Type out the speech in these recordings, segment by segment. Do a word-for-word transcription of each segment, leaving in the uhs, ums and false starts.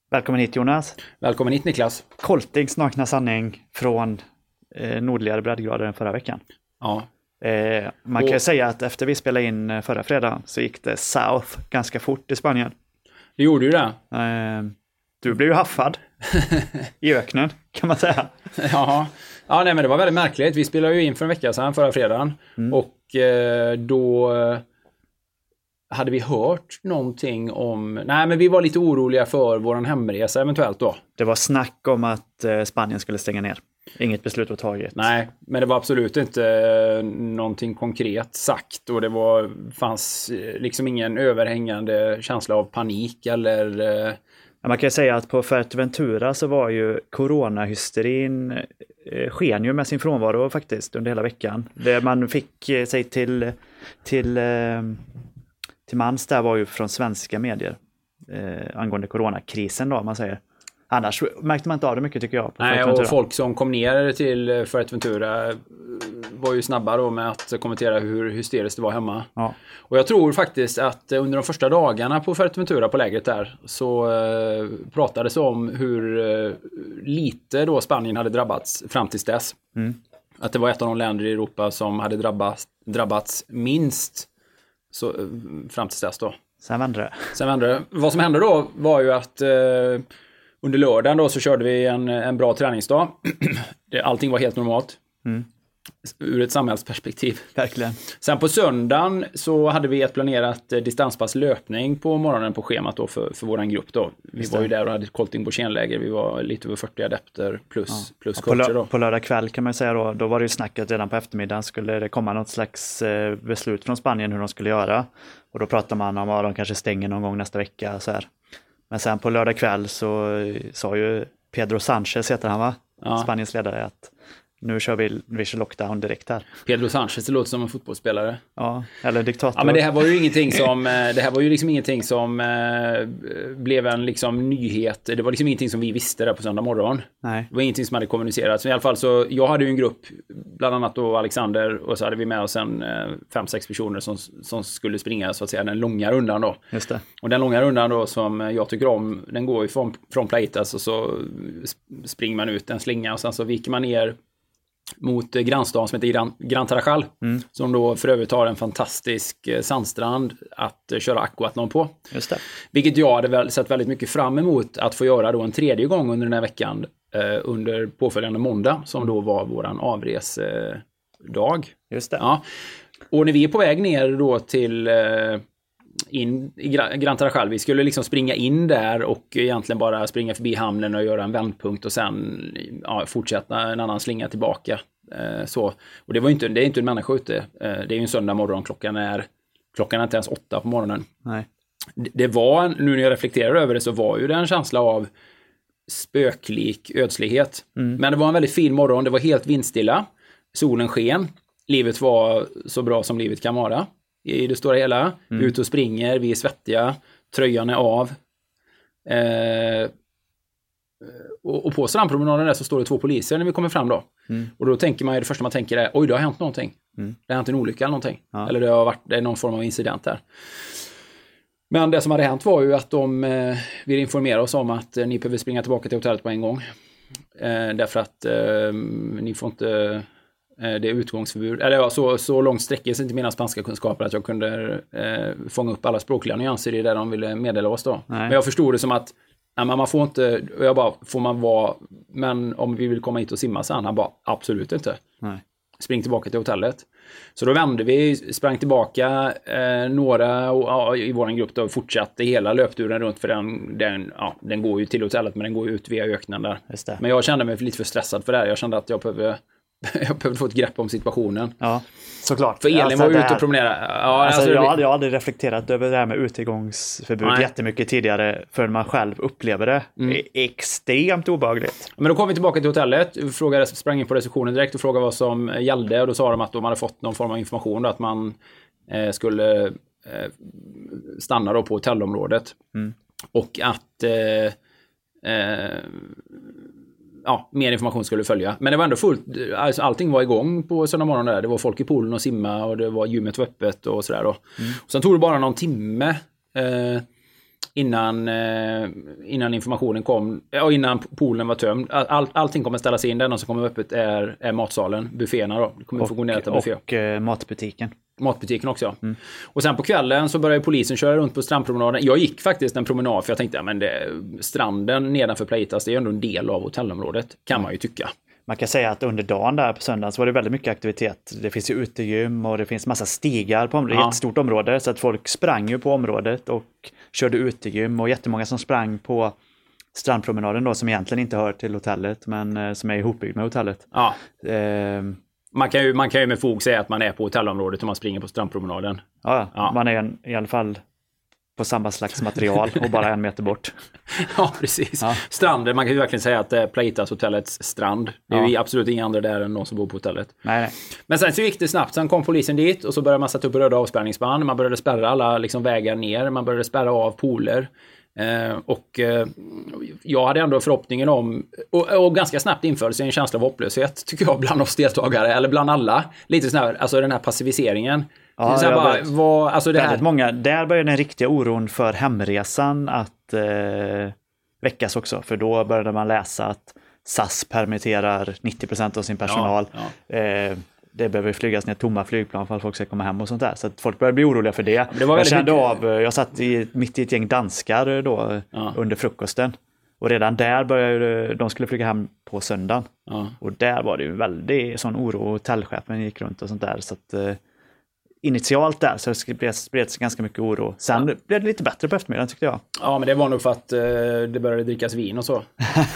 Välkommen hit Jonas. Välkommen hit Niklas. Koltings nakna sanning från eh, nordligare breddgrader än förra veckan. Ja. Eh, man kan ju säga att efter vi spelade in förra fredagen så gick det south ganska fort i Spanien. Det gjorde ju det. Eh, du blev ju haffad i öknen kan man säga. Ja. Ja, nej men det var väldigt märkligt. Vi spelade ju in för en vecka sedan förra fredagen. Mm. Och eh, då hade vi hört någonting om... Nej, men vi var lite oroliga för våran hemresa eventuellt då. Det var snack om att eh, Spanien skulle stänga ner. Inget beslut var taget. Nej, men det var absolut inte eh, någonting konkret sagt. Och det var, fanns eh, liksom ingen överhängande känsla av panik eller... Eh... Ja, man kan ju säga att på Fuerteventura så var ju coronahysterin eh, sken ju med sin frånvaro faktiskt under hela veckan. Det man fick eh, sig till... till eh, till mans där var ju från svenska medier eh, angående coronakrisen då, man säger. Annars märkte man inte av det mycket tycker jag. På Nej, och folk som kom ner till Fuerteventura var ju snabba då med att kommentera hur hysteriskt det var hemma. Ja. Och jag tror faktiskt att under de första dagarna på Fuerteventura på lägret där så eh, pratades om hur eh, lite då Spanien hade drabbats fram tills dess. Mm. Att det var ett av de länder i Europa som hade drabbats, drabbats minst så, fram till dess då. Sen vände det. Sen vände det. Vad som hände då var ju att eh, under lördagen då så körde vi en, en bra träningsdag. Allting var helt normalt. Mm. Ur ett samhällsperspektiv. Verkligen. Sen på söndagen så hade vi ett planerat eh, distanspass löpning på morgonen på schemat då för, för våran grupp då. Vi var ju där och hade ett kolting på Kenläger. Vi var lite över fyrtio adepter plus, ja. plus ja, coacher då. På lördag kväll kan man säga då, då var det ju snacket redan på eftermiddagen. Skulle det komma något slags eh, beslut från Spanien hur de skulle göra. Och då pratar man om att de kanske stänger någon gång nästa vecka. Så här. Men sen på lördag kväll så sa ju Pedro Sánchez, heter han va? Ja. Spaniens ledare, att nu kör vi visual lockdown direkt här. Pedro Sánchez, det låter som en fotbollsspelare. Ja, eller diktator. Ja, men det här var ju ingenting som det här var ju liksom ingenting som eh, blev en liksom nyhet. Det var liksom ingenting som vi visste där på söndag morgon. Nej. Det var ingenting som hade kommunicerats. I alla fall så jag hade ju en grupp, bland annat då Alexander, och så hade vi med oss en eh, fem sex personer som som skulle springa så att säga den långa rundan då. Just det. Och den långa rundan då som jag tycker om, den går ju från från Plaitas och så springer man ut en slinga och sen så viker man ner mot grannstaden som heter Gran, Gran Tarajal, mm. som då för övrigt har en fantastisk sandstrand att köra aquathlon på. Just det. Vilket jag hade väl sett väldigt mycket fram emot att få göra då en tredje gång under den här veckan eh, under påföljande måndag som då var våran avresdag. Just det. Ja. Och när vi är på väg ner då till eh, in i Gran Tarajal, vi skulle liksom springa in där och egentligen bara springa förbi hamnen och göra en vändpunkt och sen ja, fortsätta en annan slinga tillbaka. Eh, så. Och det var ju inte, det är inte en människa ute. Eh, det är ju en söndag morgon, klockan är klockan är inte ens åtta på morgonen. Nej. Det, det var, nu när jag reflekterar över det så var ju det en känsla av spöklik ödslighet. Mm. Men det var en väldigt fin morgon, det var helt vindstilla. Solen sken. Livet var så bra som livet kan vara. I det stora hela. Mm. Ut och springer, vi är svettiga. Tröjan är av. Eh, och, och på strandpromenaden där så står det två poliser när vi kommer fram då. Mm. Och då tänker man ju, det första man tänker är, oj det har hänt någonting. Mm. Det har hänt en olycka eller någonting. Ja. Eller det har varit det är någon form av incident där. Men det som hade hänt var ju att de eh, vill informera oss om att eh, ni behöver springa tillbaka till hotellet på en gång. Eh, därför att eh, ni får inte... Det är utgångsförbud. Eller ja, så, så långt sträcker sig inte mina spanska kunskaper att jag kunde eh, fånga upp alla språkliga nyanser i det de ville meddela oss då. Nej. Men jag förstod det som att nej, man får inte, jag bara, får man vara, men om vi vill komma hit och simma sen, han bara, absolut inte. Nej. Spring tillbaka till hotellet. Så då vände vi, sprang tillbaka eh, några och, ja, i vår grupp då, och fortsatte hela löpturen runt för den, den, ja, den går ju till hotellet men den går ut via öknen där. Just det. Men jag kände mig lite för stressad för det här. Jag kände att jag behöver jag behövde få ett grepp om situationen. Ja, såklart. För Elin alltså, var ju ute här... och promenerade. Ja, alltså, alltså, jag, hade, jag hade reflekterat över det här med utegångsförbud Nej. jättemycket tidigare förrän man själv upplever det. Mm. Det är extremt obehagligt. Men då kom vi tillbaka till hotellet, frågade, sprang in på receptionen direkt och frågade vad som gällde. Och då sa de att de hade fått någon form av information då, att man eh, skulle eh, stanna då på hotellområdet. Mm. Och att eh, eh, ja, mer information skulle följa. Men det var ändå fullt, alltså allting var igång på söndag morgon där. Det var folk i poolen och simma och det var gymmet var öppet och sådär då. Mm. Och sen tog det bara någon timme eh, innan, eh, innan informationen kom, ja, innan poolen var tömd. All, allting kommer ställas in, det enda som kommer öppet är, är matsalen, bufféerna då. Det kommer och, få gå ner till buffé. Och eh, matbutiken. Matbutiken också, ja. Mm. Och sen på kvällen så började polisen köra runt på strandpromenaden. Jag gick faktiskt en promenad för jag tänkte, ja, men det, stranden nedanför Playitas, det är ändå en del av hotellområdet, kan man ju tycka. Man kan säga att under dagen där på söndagen så var det väldigt mycket aktivitet. Det finns ju utegym och det finns massa stigar på området. Ja. Ett stort område, så att folk sprang ju på området och körde utegym, och jättemånga som sprang på strandpromenaden då, som egentligen inte hör till hotellet, men eh, som är ihopbyggd med hotellet. Ja. Eh, man, kan ju, man kan ju med fog säga att man är på hotellområdet om man springer på strandpromenaden. Ja, ja. Man är en, i alla fall på samma slags material och bara en meter bort. Ja, precis. Ja. Stranden, man kan ju verkligen säga att det är Playitas hotellets strand. Det är ja. ju absolut inga andra där än någon som bor på hotellet. Nej, nej. Men sen så gick det snabbt. Sen kom polisen dit och så började man sätta upp röda avspärrningsband. Man började spärra alla liksom vägar ner. Man började spärra av pooler. Eh, och eh, jag hade ändå förhoppningen om, och, och ganska snabbt införde sig en känsla av hopplöshet, tycker jag, bland oss deltagare, eller bland alla. Lite sån här, alltså den här passiviseringen. Ja, så bara, vad, alltså det här... många, där började den riktiga oron för hemresan att eh, väckas också. För då började man läsa att S A S permitterar nittio procent av sin personal. Ja, ja. Eh, det behöver flygas ner tomma flygplan för att folk ska komma hem och sånt där. Så att folk började bli oroliga för det. det var jag kände mycket... av, jag satt i, mitt i ett gäng danskar då ja. under frukosten. Och redan där började de skulle flyga hem på söndagen. Ja. Och där var det ju väldigt sån oro, och hotellchefen gick runt och sånt där. Så att eh, initialt där så spreds ganska mycket oro. Sen ja. blev det lite bättre på eftermiddagen, tyckte jag. Ja, men det var nog för att eh, det började drickas vin och så.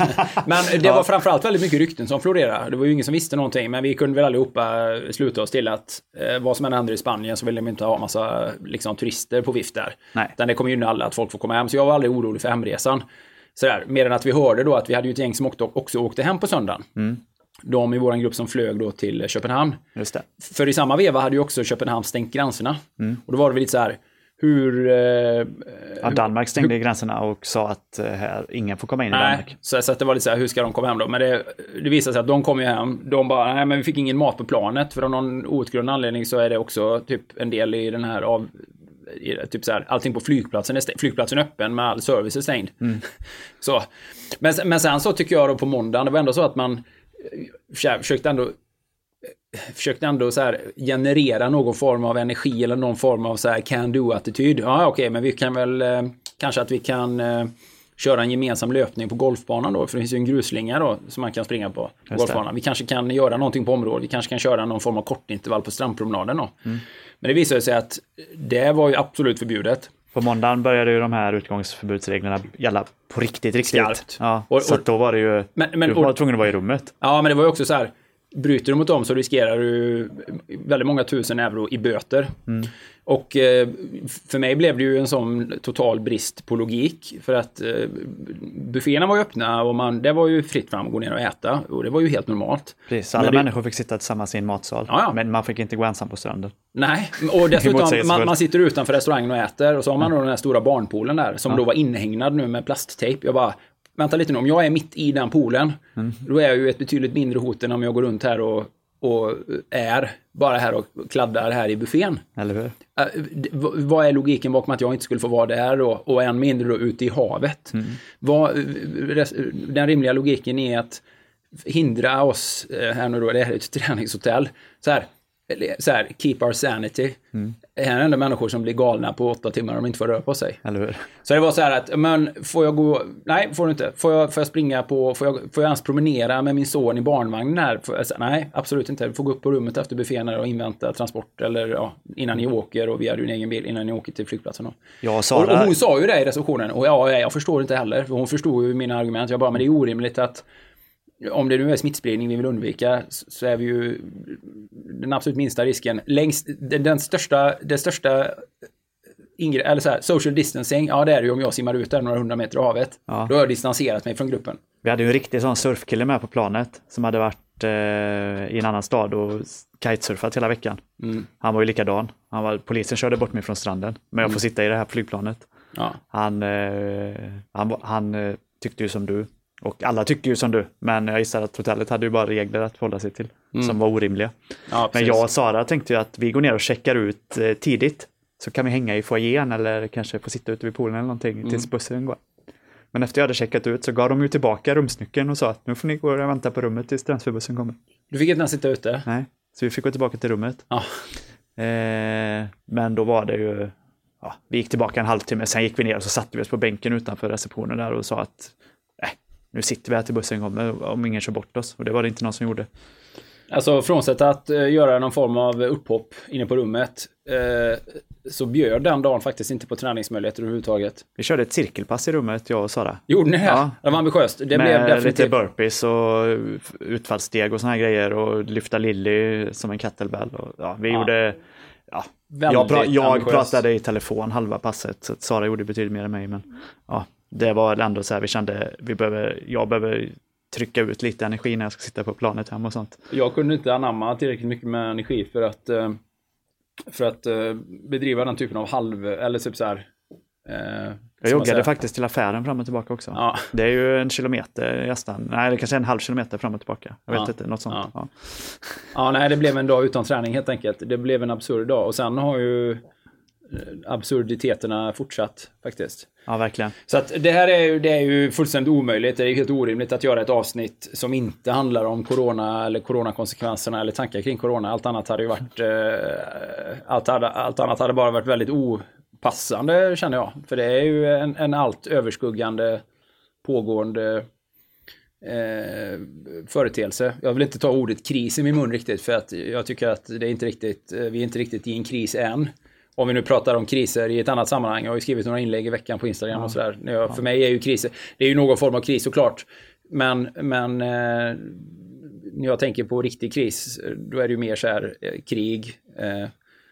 Men det ja. var framförallt väldigt mycket rykten som florerade. Det var ju ingen som visste någonting, men vi kunde väl allihopa sluta oss till att eh, vad som än händer i Spanien så vill de inte ha massa liksom, turister på vift där. Nej. Utan det kommer ju alla att folk får komma hem, så jag var aldrig orolig för hemresan. Sådär, mer än att vi hörde då att vi hade ju ett gäng som också, också åkte hem på söndagen. Mm. De i vår grupp som flög då till Köpenhamn. Just det. För i samma veva hade ju också Köpenhamn stängt gränserna. Mm. Och då var det väl lite så här, hur... Eh, ja, Danmark stängde hur, gränserna och sa att eh, här, ingen får komma in i nej, Danmark. Så, så att det var lite så här, hur ska de komma hem då? Men det, det visade sig att de kom ju hem. De bara, nej men vi fick ingen mat på planet. För av någon outgrundlig anledning så är det också typ en del i den här av... typ så här, allting på flygplatsen är stängd. Flygplatsen är öppen med all service är stängd. Mm. Så. Men, men sen så tycker jag då på måndagen, det var ändå så att man försökte ändå försökte ändå så här generera någon form av energi eller någon form av så här can-do-attityd. Ja, okej, okay, men vi kan väl eh, kanske att vi kan eh, köra en gemensam löpning på golfbanan då, för det finns ju en gruslinga då som man kan springa på, på golfbanan. Vi kanske kan göra någonting på området. Vi kanske kan köra någon form av kortintervall på strandpromenaden då. Mm. Men det visade sig att det var ju absolut förbjudet. På måndagen började ju de här utgångsförbudsreglerna gälla på riktigt, riktigt. Skarpt. Ja, och, så och, då var det ju, men, men, du var och, tvungen att vara i rummet. Ja, men det var ju också så här, bryter du mot dem så riskerar du väldigt många tusen euro i böter. Mm. Och eh, för mig blev det ju en sån total brist på logik. För att eh, bufféerna var ju öppna och man, det var ju fritt fram att gå ner och äta. Och det var ju helt normalt. Precis, alla det, människor fick sitta tillsammans i en matsal. Ja, ja. Men man fick inte gå ensam på stranden. Nej, och dessutom man, man sitter utanför restaurangen och äter. Och så har man mm. då den här stora barnpoolen där som ja. då var inhägnad nu med plasttejp. Jag bara... Vänta lite nu, om jag är mitt i den poolen, mm. då är jag ju ett betydligt mindre hot än om jag går runt här och, och är bara här och kladdar här i buffén. Eller hur? Uh, vad är logiken bakom att jag inte skulle få vara där då, och än mindre då ute i havet? Mm. Vad, den rimliga logiken är att hindra oss, här nu då, det är ett träningshotell, så här, så här, keep our sanity. Mm. Här är ändå människor som blir galna på åtta timmar om de inte får röra på sig. Eller hur? Så det var så här att, men får jag gå, nej får du inte, får jag, får jag springa på, får jag, får jag ens promenera med min son i barnvagnen här? Får jag, nej, absolut inte. Du får gå upp på rummet efter buffén och invänta transport eller ja, innan ni åker, och vi hade ju en egen bil innan ni åker till flygplatsen. Ja, och, och hon sa ju det i receptionen, och ja, jag förstår inte heller, för hon förstod ju mina argument. Jag bara, men det är orimligt att om det nu är smittspridning vi vill undvika, så är vi ju den absolut minsta risken. Längst, den, den största, det största ingre, eller så här, social distancing, ja det är det ju om jag simmar ut där några hundra meter i havet. Ja. Då har jag distanserat mig från gruppen. Vi hade ju en riktig sån surfkille med på planet som hade varit eh, i en annan stad och kitesurfat hela veckan. Mm. Han var ju likadan. Han var, polisen körde bort mig från stranden, men jag får mm. sitta i det här flygplanet. Ja. Han, eh, han, han eh, tyckte ju som du. Och alla tycker ju som du, men jag gissar att hotellet hade ju bara regler att hålla sig till mm. som var orimliga. Ja, men jag och Sara tänkte ju att vi går ner och checkar ut eh, tidigt. så kan vi hänga i foajén eller kanske få sitta ute vid poolen eller någonting mm. tills bussen går. Men efter jag hade checkat ut så gav de ju tillbaka rumsnyckeln och sa att nu får ni gå och vänta på rummet tills transferbussen kommer. Du fick inte ens sitta ute? Nej, så vi fick gå tillbaka till rummet. Ja. Eh, men då var det ju, ja, vi gick tillbaka en halvtimme, sen gick vi ner och så satte vi oss på bänken utanför receptionen där och sa att äh, nu sitter vi här till bussen kommer om ingen kör bort oss. Och det var det inte någon som gjorde. Alltså frånsett att uh, göra någon form av upphopp inne på rummet uh, så bjöd den dagen faktiskt inte på träningsmöjligheter överhuvudtaget. Vi körde ett cirkelpass i rummet, jag och Sara. Gjorde ni det? Ja. Det var ambitiöst. Det med blev definitivt... lite burpees och utfallssteg och såna här grejer och lyfta Lilly som en kettlebell. Och, ja, vi ja. gjorde... Ja. Jag, pra- jag pratade i telefon halva passet, så Sara gjorde betydligt mer än mig. Men ja, det var ändå så här, vi kände vi behöver, jag behöver trycka ut lite energi när jag ska sitta på planet hem och sånt. Jag kunde inte anamma tillräckligt mycket med energi för att för att bedriva den typen av halv, eller typ så här. Eh, jag joggade faktiskt till affären fram och tillbaka också. Ja. Det är ju en kilometer nästan. Nej, det kanske är en halv kilometer fram och tillbaka. Jag vet ja. inte, något sånt. Ja. Ja. ja, nej, det blev en dag utan träning helt enkelt. Det blev en absurd dag. Och sen har ju absurditeterna fortsatt faktiskt. Ja, verkligen. Så att det här är ju, det är ju fullständigt omöjligt. Det är helt orimligt att göra ett avsnitt som inte handlar om corona eller coronakonsekvenserna eller tankar kring corona. Allt annat hade ju varit eh, allt, hade, allt annat hade bara varit väldigt opassande, känner jag. För det är ju en, en allt överskuggande pågående eh, företeelse. Jag vill inte ta ordet kris i min mun riktigt, för att jag tycker att det är inte riktigt, vi är inte riktigt i en kris än. Om vi nu pratar om kriser i ett annat sammanhang. Jag har ju skrivit några inlägg i veckan på Instagram ja. och sådär. Ja, för mig är ju kriser, det är ju någon form av kris såklart. Men, men eh, när jag tänker på riktig kris, då är det ju mer så här eh, krig, eh,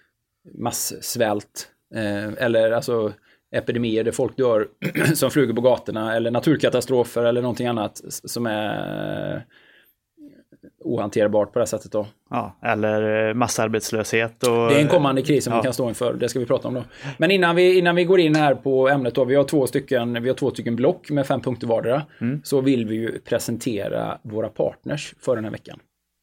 massvält, eh, eller alltså epidemier där folk dör som flyger på gatorna, eller naturkatastrofer eller någonting annat som är ohanterbart på det sättet då. Ja, eller massarbetslöshet. Och... Det är en kommande kris som ja. vi kan stå inför, det ska vi prata om då. Men innan vi, innan vi går in här på ämnet då, vi har två stycken, vi har två stycken block med fem punkter vardera, mm. så vill vi ju presentera våra partners för den här veckan.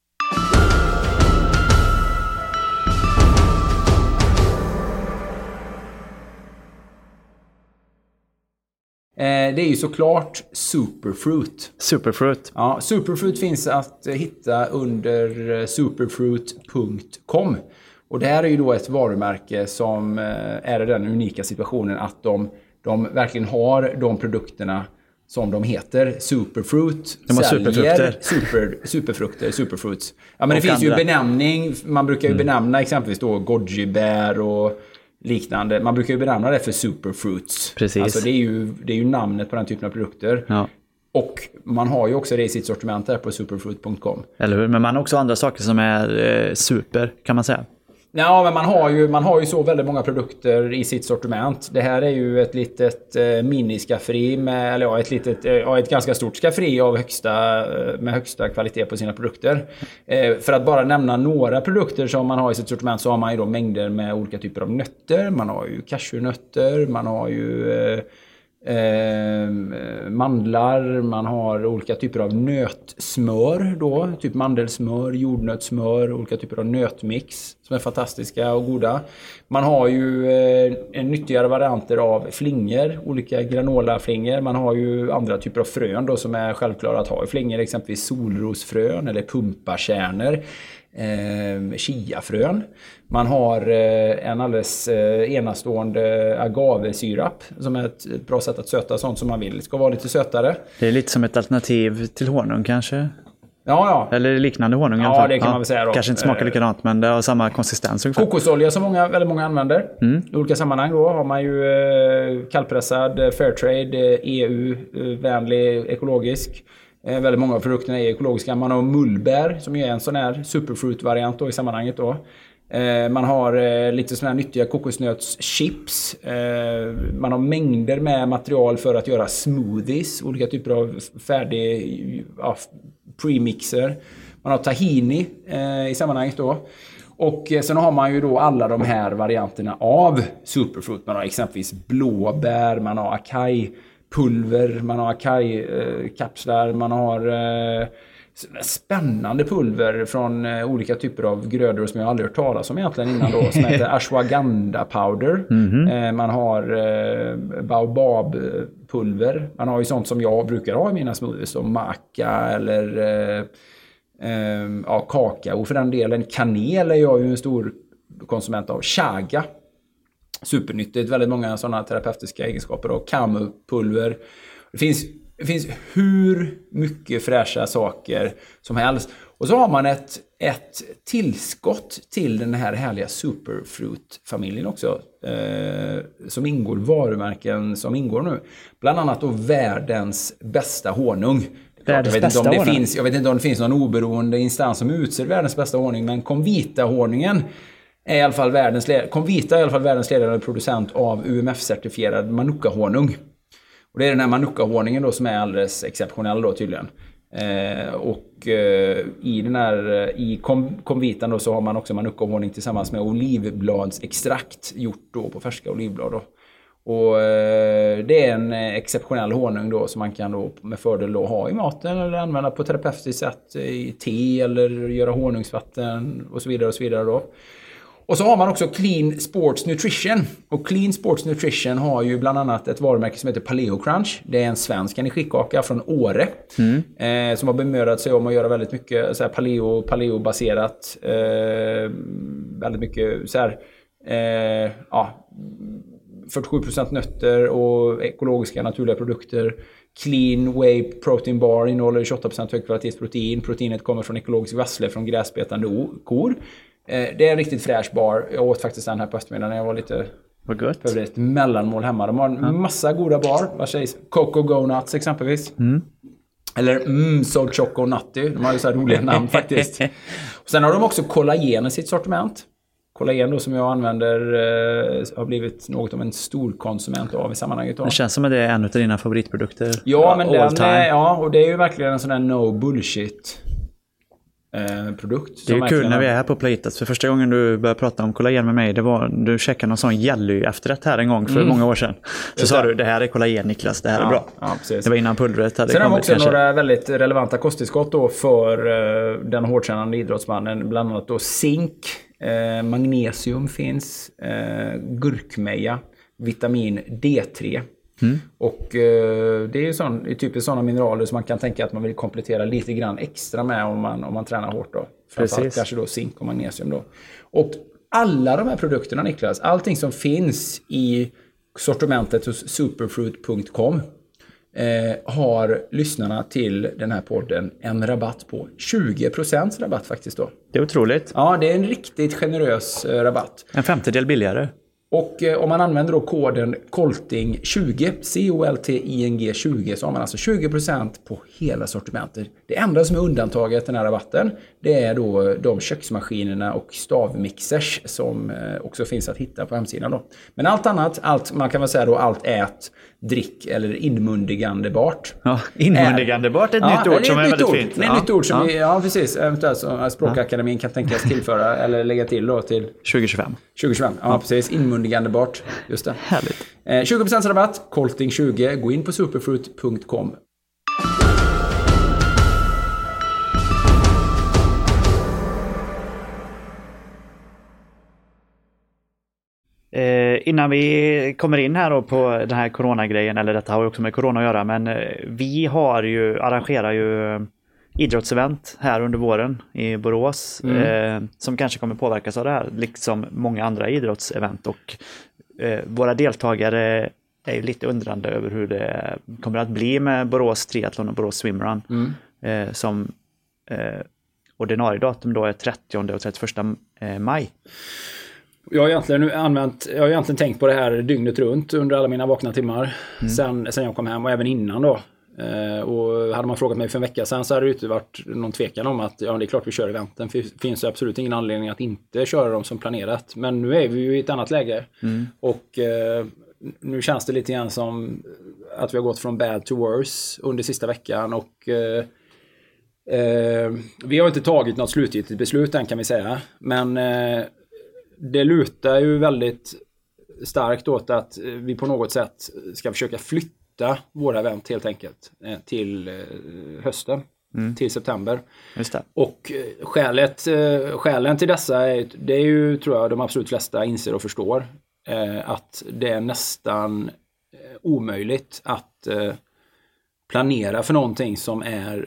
Det är ju såklart Superfruit. Superfruit. Ja, Superfruit finns att hitta under superfruit punkt com. Och det här är ju då ett varumärke som är i den unika situationen att de, de verkligen har de produkterna som de heter. Superfruit. De har superfrukter. Super, superfrukter, superfruits. Ja, men det och finns andra. ju benämning. Man brukar ju mm. benämna exempelvis då gojibär och liknande. Man brukar ju benämna det för superfruits. Precis. Alltså det är ju, det är ju namnet på den typen av produkter. Ja. Och man har ju också det i sitt sortiment där på superfruit punkt com. Eller hur? Men man har också andra saker som är eh, super, kan man säga. Ja, men man har, ju, man har ju så väldigt många produkter i sitt sortiment. Det här är ju ett litet eh, miniskafferi med, eller ja, ett litet, eh, ja, ett ganska stort skafferi av högsta, med högsta kvalitet på sina produkter. Eh, för att bara nämna några produkter som man har i sitt sortiment, så har man ju då mängder med olika typer av nötter. Man har ju cashewnötter, man har ju eh, Eh, mandlar, man har olika typer av nötsmör då, typ mandelsmör, jordnötssmör, olika typer av nötmix som är fantastiska och goda. Man har ju eh, en nyttigare varianter av flingor, olika granolaflingor. Man har ju andra typer av frön då som är självklara att ha i flingor, exempelvis solrosfrön eller pumpakärnor. Eh, chiafrön. Man har eh, en alldeles eh, enastående agavesyrap som är ett, ett bra sätt att söta sånt som man vill. Det ska vara lite sötare. Det är lite som ett alternativ till honung kanske? Ja, ja. Eller liknande honung. Ja, det kan ja, man väl säga då. Kanske inte smakar likadant, men det har samma konsistens ungefär. Kokosolja som många, väldigt många använder. Mm. I olika sammanhang då har man ju eh, kallpressad, fairtrade, E U-vänlig, ekologisk. Eh, väldigt många av produkterna är ekologiska. Man har mullbär som är en sån här superfruit-variant då i sammanhanget då. Eh, man har eh, lite såna här nyttiga kokosnötschips. Eh, man har mängder med material för att göra smoothies. Olika typer av färdig ja, premixer. Man har tahini eh, i sammanhanget då. Och eh, sen har man ju då alla de här varianterna av superfruit. Man har exempelvis blåbär, man har acai pulver, man har acai-kapslar, man har eh, spännande pulver från olika typer av grödor som jag aldrig hört talas om egentligen innan då, som heter ashwagandha powder. Mm-hmm. Man har baobabpulver. Man har ju sånt som jag brukar ha i mina smoothies, som maca eller ja, kakao för den delen. Kanel är jag ju en stor konsument av. Chaga. Supernyttigt, väldigt många sådana terapeutiska egenskaper. Och kamupulver. Det finns, det finns hur mycket fräscha saker som helst. Och så har man ett, ett tillskott till den här härliga Superfruit-familjen också. Eh, som ingår, varumärken som ingår nu. Bland annat då världens bästa honung. Jag vet, inte om det finns, jag vet inte om det finns någon oberoende instans som utser världens bästa honung. Men Comvita-honungen är i alla fall världens, Comvita är i alla fall världens ledande producent av U M F-certifierad Manuka-honung. Och det är den här Manuka-honungen då som är alldeles exceptionell då tydligen. Eh, och eh, i den här i Comvitan då så har man också Manuka-honung tillsammans med olivbladsextrakt gjort då på färska olivblad då. Och eh, det är en exceptionell honung då som man kan då med fördel då ha i maten eller använda på terapeutiskt sätt i te eller göra honungsvatten och så vidare och så vidare då. Och så har man också Clean Sports Nutrition. Och Clean Sports Nutrition har ju bland annat ett varumärke som heter Paleo Crunch. Det är en svensk energikaka från Åre. Mm. Eh, som har bemödat sig om att göra väldigt mycket så här paleo, paleo-baserat. Eh, väldigt mycket så här, eh, ja, fyrtiosju procent nötter och ekologiska naturliga produkter. Clean Whey Protein Bar innehåller tjugoåtta procent högkvalitetsprotein. Proteinet kommer från ekologisk vassle från gräsbetande kor. Det är en riktigt fräsch bar. Jag åt faktiskt den här på eftermiddagen när jag var lite... Vad gott. Behövde ett mellanmål hemma. De har en ja. massa goda bar. Vad sägs? Coco Go Nuts exempelvis. Mm. Eller mm, So Choco Nutty. De har ju så här roliga namn faktiskt. Och sen har de också kollagen i sitt sortiment. Kollagen då som jag använder eh, har blivit något av en stor konsument av i sammanhanget. Då. Det känns som att det är en av dina favoritprodukter. Ja, men den är, ja, och det är ju verkligen en sån här no bullshit Eh, produkt. Det är ju kul när vi är här på Playtas. För första gången du började prata om kollagen med mig, det var du checkade någon sån jelly efterrätt här en gång för mm. många år sedan. Så sa du, det här är kollagen Niklas, det här ja, är bra. Ja, precis. Det var innan pulvret hade Sen kommit. Sen har vi också kanske. några väldigt relevanta kosttillskott då för uh, den hårdkännande idrottsmannen. Bland annat då zink, uh, magnesium finns, uh, gurkmeja, vitamin D tre. Mm. Och eh, det är ju sån, typiskt sådana mineraler som man kan tänka att man vill komplettera lite grann extra med om man, om man tränar hårt då. Framförallt kanske då zink och magnesium då. Och alla de här produkterna, Niklas, allting som finns i sortimentet hos superfruit punkt com eh, har lyssnarna till den här podden en rabatt på tjugo procent rabatt faktiskt då. Det är otroligt. Ja, det är en riktigt generös eh, rabatt. En femtedel billigare. Och eh, om man använder då koden kolting tjugo, C O L T I N G tjugo, så har man alltså tjugo procent på hela sortimentet. Det enda som är undantaget den här rabatten, det är då de köksmaskinerna och stavmixers som eh, också finns att hitta på hemsidan då. Men allt annat, allt, man kan väl säga då allt ät, drick eller inmundigande bart. Ja, inmundigande bart är ett ja, nytt ord som är, är väldigt ord. fint. Det är ett ja. nytt ord som ja. Vi, ja precis, eventuellt som Språkakademin kan tänkas tillföra eller lägga till då till tjugo tjugofem. tjugo tjugofem, ja, ja. precis. Inmundigande bart, just det. Härligt. Eh, tjugo procent rabatt, kolting tjugo, gå in på superfruit punkt com. Eh, innan vi kommer in här då på den här coronagrejen, eller detta har ju också med corona att göra, men eh, vi har ju, arrangerar ju eh, idrottsevent här under våren i Borås mm. eh, som kanske kommer påverkas av det här, liksom många andra idrottsevent, och eh, våra deltagare är ju lite undrande över hur det kommer att bli med Borås Triathlon och Borås Swimrun mm. eh, som eh, ordinarie datum då är trettionde och trettioförsta maj. Jag har egentligen använt, jag har egentligen tänkt på det här dygnet runt under alla mina vakna timmar mm. sen, sen jag kom hem och även innan då. Eh, och hade man frågat mig för en vecka sedan så hade det inte varit någon tvekan om att ja, det är klart vi kör eventen. Det finns absolut ingen anledning att inte köra dem som planerat. Men nu är vi ju i ett annat läge. Mm. Och eh, nu känns det lite grann som att vi har gått från bad to worse under sista veckan. Och eh, eh, vi har inte tagit något slutgiltigt beslut än kan vi säga. Men eh, det lutar ju väldigt starkt åt att vi på något sätt ska försöka flytta våra event helt enkelt till hösten. mm. till september. Just det. Och skälet, skälen till dessa är, det är ju, tror jag, de absolut flesta inser och förstår eh, att det är nästan omöjligt att eh, planera för någonting som är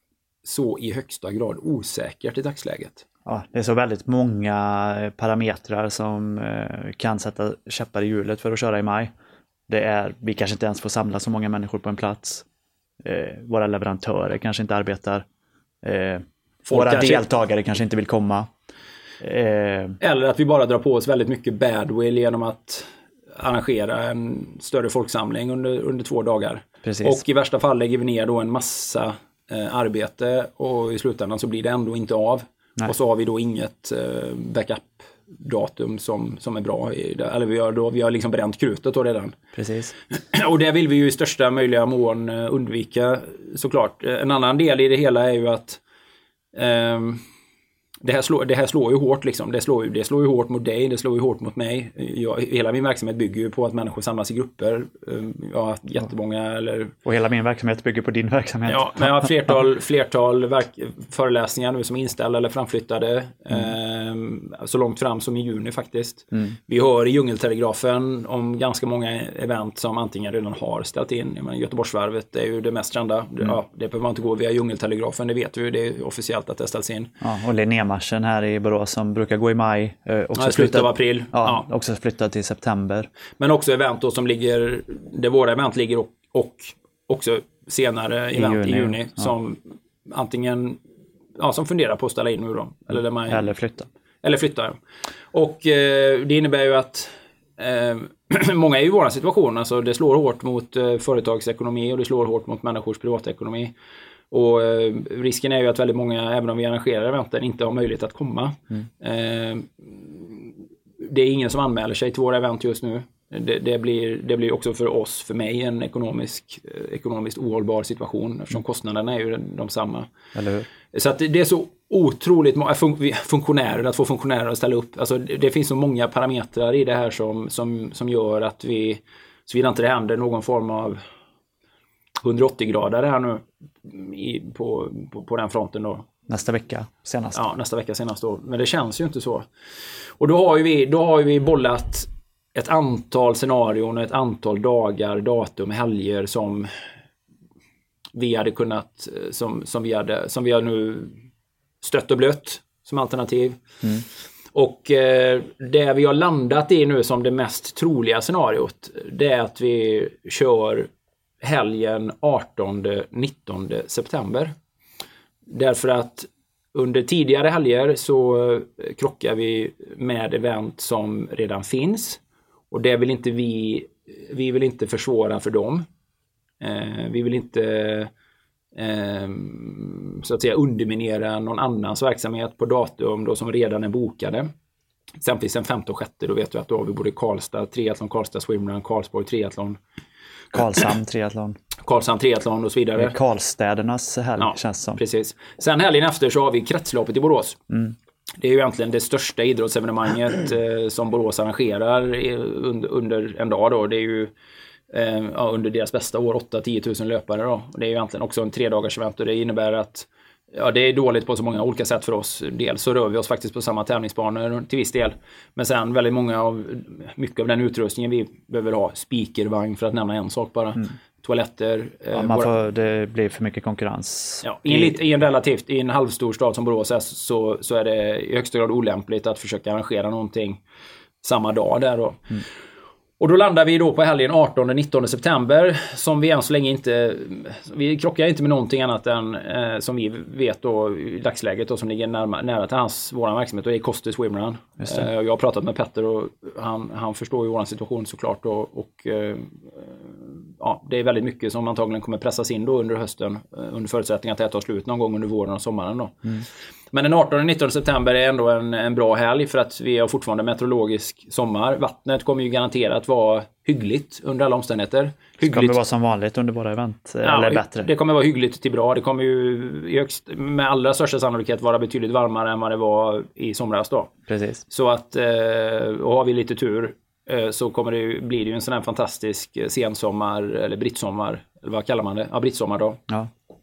så i högsta grad osäkert i dagsläget. Ja, det är så väldigt många parametrar som eh, kan sätta käppar i hjulet för att köra i maj. Det är, vi kanske inte ens får samla så många människor på en plats. Eh, våra leverantörer kanske inte arbetar. Eh, våra kanske... deltagare kanske inte vill komma. Eh... Eller att vi bara drar på oss väldigt mycket badwill genom att arrangera en större folksamling under, under två dagar. Precis. Och i värsta fall lägger vi ner då en massa eh, arbete och i slutändan så blir det ändå inte av. Nej. Och så har vi då inget eh, backup-datum som, som är bra. I det. Eller vi har, då, vi har liksom bränt krutet då redan. Precis. Och det vill vi ju i största möjliga mån undvika såklart. En annan del i det hela är ju att eh, det, här slår, det här slår ju hårt liksom. Det slår, det slår ju hårt mot dig, det slår ju hårt mot mig. Jag, hela min verksamhet bygger ju på att människor samlas i grupper. Jag har jättemånga eller... Och hela min verksamhet bygger på din verksamhet. Ja, men jag har flertal, flertal verk, föreläsningar nu som är inställda eller framflyttade. Mm. Eh, så långt fram som i juni faktiskt. Mm. Vi hör i Djungeltelegrafen om ganska många event som antingen redan har ställt in. Jag menar, Göteborgsvarvet är ju det mest kända. Mm. Ja, det behöver man inte gå via Djungeltelegrafen, det vet vi ju. Det är officiellt att det ställs in. Ja, och Linnémarschen här i Borås som brukar gå i maj. Eh, också ja, slutet av april. Ja, ja, också flyttad till september. Men också event då som ligger, där våra event ligger och, och också senare I event juni, i juni ja. Som antingen ja, som funderar på att ställa in nu då. Eller, där man, eller flytta. Eller flytta. Och eh, det innebär ju att eh, många är ju i vår situation. Alltså det slår hårt mot eh, företagsekonomi och det slår hårt mot människors privatekonomi. Och eh, risken är ju att väldigt många, även om vi arrangerar eventen, inte har möjlighet att komma. Mm. Eh, det är ingen som anmäler sig till våra event just nu. Det, det, blir, det blir också för oss, för mig, en ekonomisk, ekonomiskt ohållbar situation eftersom kostnaderna är ju de samma. Eller hur? Så att det, det är så otroligt många fun- funktionärer, att få funktionärer att ställa upp. Alltså det, det finns så många parametrar i det här som, som, som gör att vi, såvida inte det händer någon form av hundraåttio grader här nu i, på, på, på den fronten då. Nästa vecka senast. Ja, nästa vecka senast då. Men det känns ju inte så. Och då har ju vi, då har ju vi bollat ett antal scenarion, ett antal dagar, datum, helger som vi hade kunnat, som, som, vi, hade, som vi har nu stött och blött som alternativ. Mm. Och eh, det vi har landat i nu som det mest troliga scenariot, det är att vi kör helgen artonde nittonde september. Därför att under tidigare helger så krockar vi med event som redan finns. Och det vill inte vi, vi vill inte försvåra för dem. Eh, vi vill inte eh, så att säga underminera någon annans verksamhet på datum då som redan är bokade. Exempelvis den femte och sjätte, då vet vi att då har vi både Karlstad, triathlon, Karlstad swimrun, Karlsborg triathlon. Karlshamn triathlon. Karlshamn triathlon och så vidare. Karlstädernas helg ja, känns som. Precis. Sen helgen efter så har vi kretsloppet i Borås. Mm. Det är ju egentligen det största idrottsevenemanget eh, som Borås arrangerar under, under en dag då. Det är ju eh, ja, under deras bästa år åtta till tio tusen löpare då. Och det är ju egentligen också en tre dagars event och det innebär att ja, det är dåligt på så många olika sätt för oss. Dels så rör vi oss faktiskt på samma tävlingsbanor till viss del. Men sen väldigt många av, mycket av den utrustningen vi behöver ha. Speakervagn för att nämna en sak bara. Mm. Toaletter. Ja, eh, man får, det blir för mycket konkurrens. Ja, i, en, I en relativt, i en halvstor stad som Borås är, så, så är det i högsta grad olämpligt att försöka arrangera någonting samma dag där då. Mm. Och då landar vi då på helgen artonde nittonde september som vi än så länge inte, vi krockar inte med någonting annat än eh, som vi vet då i dagsläget och som ligger närma, nära till hans, våran verksamhet och det är Koster Swimrun. Eh, jag har pratat med Petter och han, han förstår ju våran situation såklart och, och eh, ja, det är väldigt mycket som antagligen kommer pressas in då under hösten under förutsättning att det tar slut någon gång under våren och sommaren då. Mm. Men den artonde nittonde september är ändå en, en bra helg för att vi har fortfarande meteorologisk sommar. Vattnet kommer ju garanterat vara hyggligt under alla omständigheter. Hyggligt. Det kommer vara som vanligt under våra event, ja, eller bättre. Det kommer vara hyggligt till bra. Det kommer ju i högst, med allra största sannolikhet vara betydligt varmare än vad det var i somras då. Precis. Så att, och har vi lite tur så kommer det ju, blir det ju en sån här fantastisk sensommar eller brittsommar, eller vad kallar man det? Ja, brittsommar då. Ja.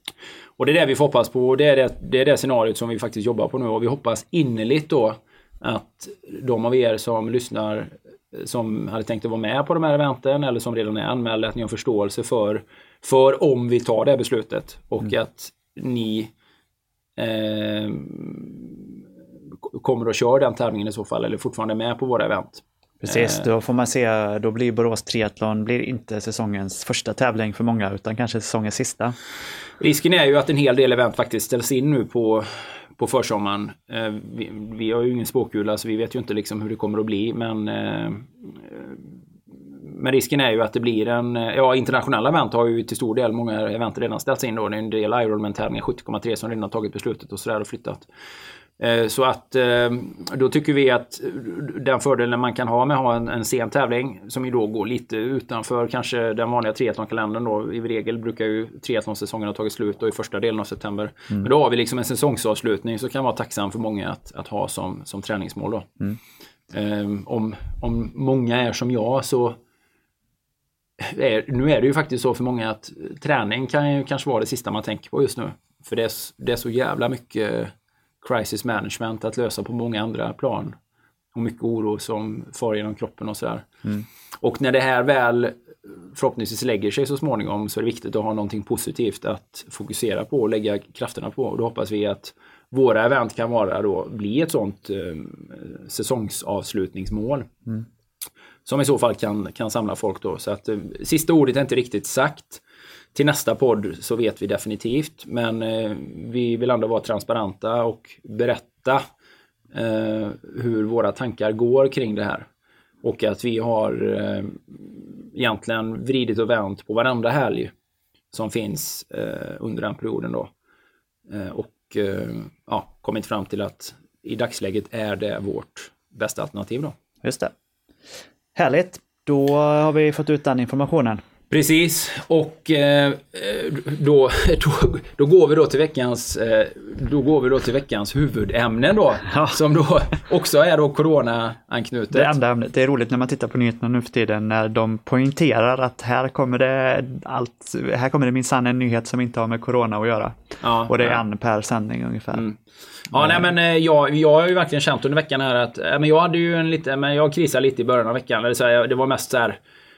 Och det är det vi får hoppas på, och det är det, det är det scenariot som vi faktiskt jobbar på nu, och vi hoppas innerligt då att de av er som lyssnar som hade tänkt att vara med på de här eventen eller som redan är anmälda, att ni har förståelse för, för om vi tar det här beslutet, och mm. att ni eh, kommer att köra den tävlingen i så fall, eller fortfarande med på våra event. Precis, då får man se, då blir Borås Triathlon blir inte säsongens första tävling för många, utan kanske säsongens sista. Risken är ju att en hel del event faktiskt ställs in nu på, på försommaren. Eh, vi, vi har ju ingen spåkula, så vi vet ju inte liksom hur det kommer att bli, men eh, men risken är ju att det blir en, ja, internationella event har ju till stor del många event redan ställts in då. Det är en del Ironman-tävlingar, sjuttio komma tre som redan har tagit beslutet och sådär och flyttat. Så att då tycker vi att den fördelen man kan ha med att ha en, en sen tävling som ju då går lite utanför kanske den vanliga triathlonkalendern då, i regel brukar ju triathlonsäsongen ha tagit slut då i första delen av september. Mm. Men då har vi liksom en säsongsavslutning så kan vara tacksam för många att, att ha som, som träningsmål då. Mm. Um, om, om många är som jag så är, nu är det ju faktiskt så för många att träning kan ju kanske vara det sista man tänker på just nu. För det är, det är så jävla mycket crisis management att lösa på många andra plan. Och mycket oro som far genom kroppen och sådär. Mm. Och när det här väl förhoppningsvis lägger sig så småningom så är det viktigt att ha någonting positivt att fokusera på och lägga krafterna på. Och då hoppas vi att våra event kan vara då, bli ett sånt eh, säsongsavslutningsmål. Mm. Som i så fall kan, kan samla folk då. Så att eh, sista ordet är inte riktigt sagt. Till nästa podd så vet vi definitivt, men eh, vi vill ändå vara transparenta och berätta eh, hur våra tankar går kring det här. Och att vi har eh, egentligen vridit och vänt på varandra helg som finns eh, under den perioden då. Eh, och eh, ja, kommit fram till att i dagsläget är det vårt bästa alternativ då. Just det. Härligt. Då har vi fått ut den informationen. Precis, och eh, då, då, då går vi då till veckans eh, då går vi då till veckans huvudämne då, ja. Som då också är då corona-anknutet. Det enda ämnet, det är roligt när man tittar på nyheterna nu för tiden när de poängterar att här kommer det allt, här kommer det minsann en nyhet som inte har med corona att göra. Ja, och det är ja. en per sändning ungefär. Mm. Ja, nej, men jag, jag har ju verkligen känt under veckan här att men jag hade ju en lite, men jag krisade lite i början av veckan, eller så här, det var mest så här.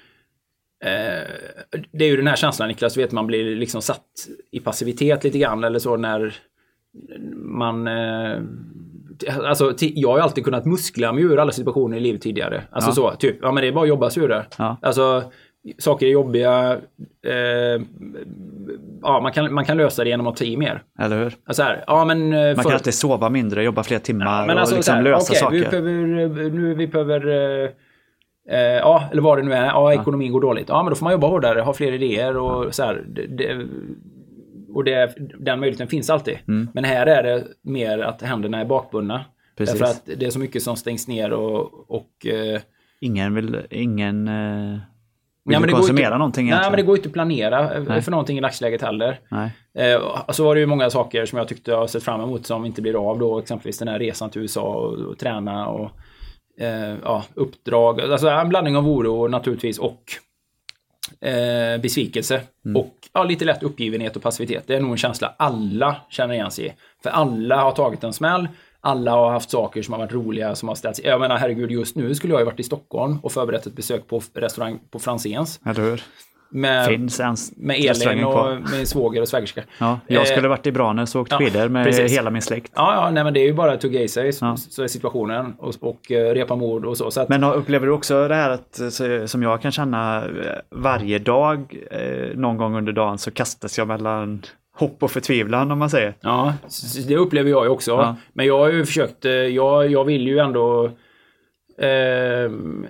Det är ju den här känslan, Niklas, du vet, man blir liksom satt i passivitet lite grann eller så när man alltså jag har ju alltid kunnat muskla mig ur alla situationer i livet tidigare, alltså ja. så, typ, ja men det är bara att jobba sig ur det, ja. Alltså saker är jobbiga, eh, ja man kan, man kan lösa det genom att ta i mer. Eller hur? Alltså här, ja, men man för... kan alltid sova mindre, jobba fler timmar, ja, men alltså, och liksom här, lösa okay, saker. Vi behöver, nu vi behöver Eh, ja, eller vad det nu är. Ja, ekonomin ja. går dåligt. Ja, men då får man jobba hårdare, ha fler idéer och ja. så här. Det, det, och det, den möjligheten finns alltid. Mm. Men här är det mer att händerna är bakbundna. Precis. Därför att det är så mycket som stängs ner och... och eh, ingen vill, ingen, eh, vill ja, men konsumera inte, någonting. Nej, egentligen. men det går inte att planera nej. för någonting i dagsläget heller. Nej. Eh, så var det ju många saker som jag tyckte jag har sett fram emot som inte blir av då. Exempelvis den här resan till U S A och, och träna och... Eh, ja, uppdrag, alltså en blandning av oro naturligtvis och eh, besvikelse mm. och ja, lite lätt uppgivenhet och passivitet. Det är nog en känsla alla känner igen sig i. För alla har tagit en smäll, alla har haft saker som har varit roliga som har ställts. Jag menar, herregud, just nu skulle jag ju varit i Stockholm och förberett ett besök på restaurang på Franzéns. Eller hur? Med, Finns ens med Elin och med svåger och svägerska. Ja, jag skulle varit i Branäs och åkt ja, skidor med precis. hela min släkt. Ja, ja nej, men det är ju bara att tugga i sig så, ja. så är situationen och, och repa mod och så. så att... Men upplever du också det här att, som jag kan känna varje dag, någon gång under dagen så kastas jag mellan hopp och förtvivlan om man säger? Ja, det upplever jag ju också. Ja. Men jag har ju försökt, jag, jag vill ju ändå... Eh,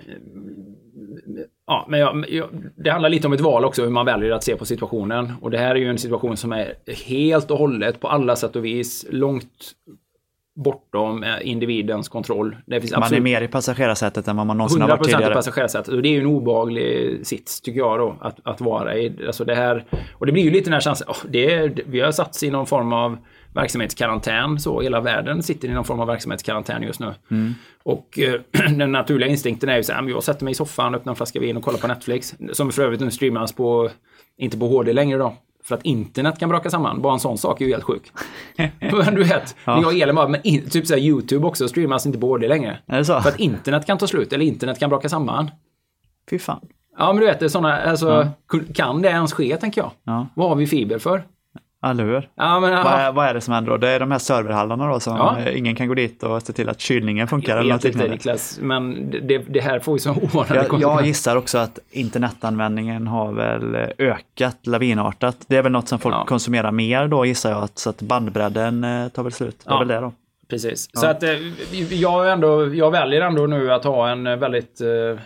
Ja, men jag, jag, det handlar lite om ett val också hur man väljer att se på situationen. Och det här är ju en situation som är helt och hållet på alla sätt och vis långt bortom individens kontroll. Det finns man absolut är mer i passagerarsättet än vad man någonsin har varit tidigare. hundra procent i passagerarsättet. Och det är ju en obehaglig sits tycker jag då att, att vara i. Alltså det här, och det blir ju lite den här känslan, oh, det är, vi har satt i någon form av verksamhetskarantän, så hela världen sitter i någon form av verksamhetskarantän just nu. Mm. Och eh, den naturliga instinkten är ju så här, jag sätter mig i soffan, öppnar en flaska vin och kollar på Netflix, som för övrigt nu streamas på, inte på H D längre då, för att internet kan braka samman. Bara en sån sak är ju helt sjuk. Men du vet, ja. jag och Elin bara, men in, typ såhär YouTube också streamas inte på H D längre. Är det så? För att internet kan ta slut, eller internet kan braka samman. Fy fan. Ja, men du vet, det är såna, alltså, ja. kan det ens ske, tänker jag? Ja. Vad har vi fiber för? Eller hur? Ja, men, vad, är, vad är det som händer då? Det är de här serverhallarna då som ja. ingen kan gå dit och se till att kylningen funkar. Jag vet inte, Niklas, men det, det här får ju så oanade jag, jag gissar också att internetanvändningen har väl ökat lavinartat. Det är väl något som folk ja. konsumerar mer då, gissar jag, att, så att bandbredden tar väl slut. Det är ja. väl det då. Precis. Ja. Så att jag, ändå, jag väljer ändå nu att ha en väldigt...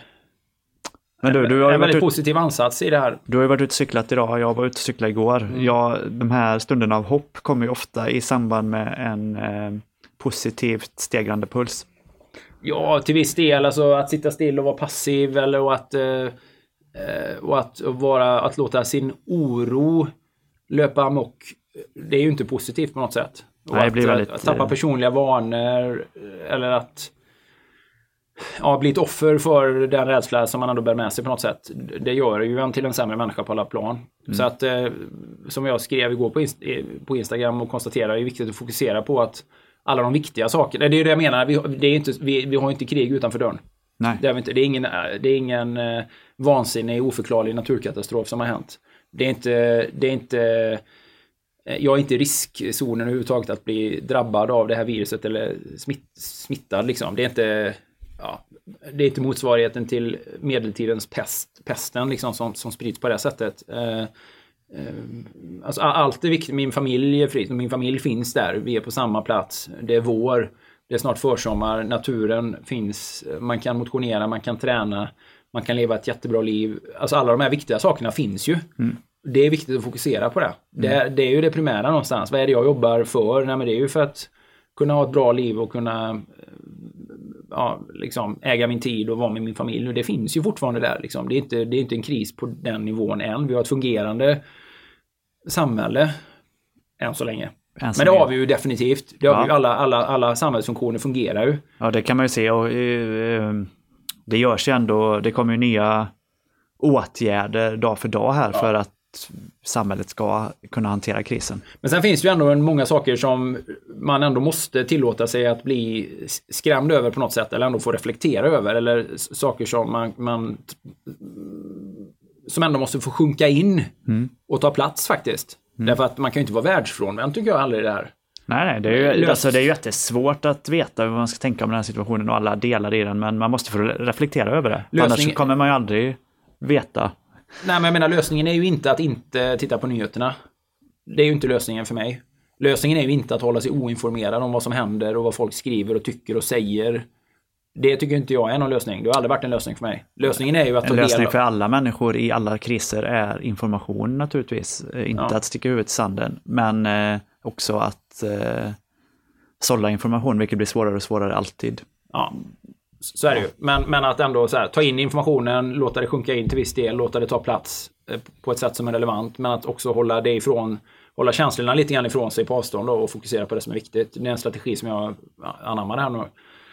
Men du, du har en väldigt ut, positiv ansats i det här. Du har ju varit ute och cyklat idag, jag var ute och cyklade igår. Mm. Jag, de här stunderna av hopp kommer ju ofta i samband med en eh, positivt stegrande puls. Ja, till viss del. Alltså att sitta still och vara passiv eller och att, eh, och att, vara, att låta sin oro löpa amok. Det är ju inte positivt på något sätt. Och Nej, det blir att, väldigt, att tappa personliga vanor eller att ja, bli ett offer för den rädsla som man ändå bär med sig på något sätt. Det gör ju en till en sämre människa på alla plan. Mm. Så att, eh, som jag skrev igår på, inst- på Instagram och konstaterar, det är viktigt att fokusera på att alla de viktiga sakerna, det är det jag menar, vi, det är inte, vi, vi har inte krig utanför dörren. Nej. Det är inte, det är ingen, det är ingen eh, vansinnig, oförklarlig naturkatastrof som har hänt. Det är inte, det är inte jag är inte i riskzonen överhuvudtaget att bli drabbad av det här viruset eller smitt, smittad liksom. Det är inte Ja, det är inte motsvarigheten till medeltidens pest, pesten liksom, som, som sprids på det sättet. Eh, eh, alltså, allt är viktigt. Min familj är fri. Min familj finns där. Vi är på samma plats. Det är vår. Det är snart försommar. Naturen finns. Man kan motionera, man kan träna. Man kan leva ett jättebra liv. Alltså alla de här viktiga sakerna finns ju. Mm. Det är viktigt att fokusera på det. Mm. det. Det är ju det primära någonstans. Vad är det jag jobbar för? Nej, men det är ju för att kunna ha ett bra liv och kunna ja, liksom, äga min tid och vara med min familj. Och det finns ju fortfarande där. Liksom. Det, är inte, det är inte en kris på den nivån än. Vi har ett fungerande samhälle än så länge. Än så Men det länge. Har vi ju definitivt. Det har ja. vi ju alla, alla, alla samhällsfunktioner fungerar ju. Ja, det kan man ju se. Och, uh, det görs ju ändå, det kommer ju nya åtgärder dag för dag här ja. för att samhället ska kunna hantera krisen. Men sen finns det ju ändå många saker som man ändå måste tillåta sig att bli skrämd över på något sätt eller ändå få reflektera över eller saker som man, man som ändå måste få sjunka in mm. och ta plats faktiskt. Mm. Därför att man kan ju inte vara världsfrånvänd tycker jag aldrig det här. Nej, nej det, är ju, alltså, det är ju jättesvårt att veta vad man ska tänka om den här situationen och alla delar i den, men man måste få reflektera över det. Lösning... Annars kommer man ju aldrig veta. Nej, men jag menar lösningen är ju inte att inte titta på nyheterna. Det är ju inte lösningen för mig. Lösningen är ju inte att hålla sig oinformerad om vad som händer och vad folk skriver och tycker och säger. Det tycker inte jag är någon lösning. Det har aldrig varit en lösning för mig. Lösningen är ju att ta En del lösning av... för alla människor i alla kriser är information naturligtvis. Inte ja. att sticka huvudet i sanden, men eh, också att eh, sålla information, vilket blir svårare och svårare alltid. Ja. Så är det ju. Men, men att ändå så här, ta in informationen, låta det sjunka in till viss del, låta det ta plats eh, på ett sätt som är relevant, men att också hålla det ifrån, hålla känslorna lite grann ifrån sig på avstånd då, och fokusera på det som är viktigt. Det är en strategi som jag anammar här nu.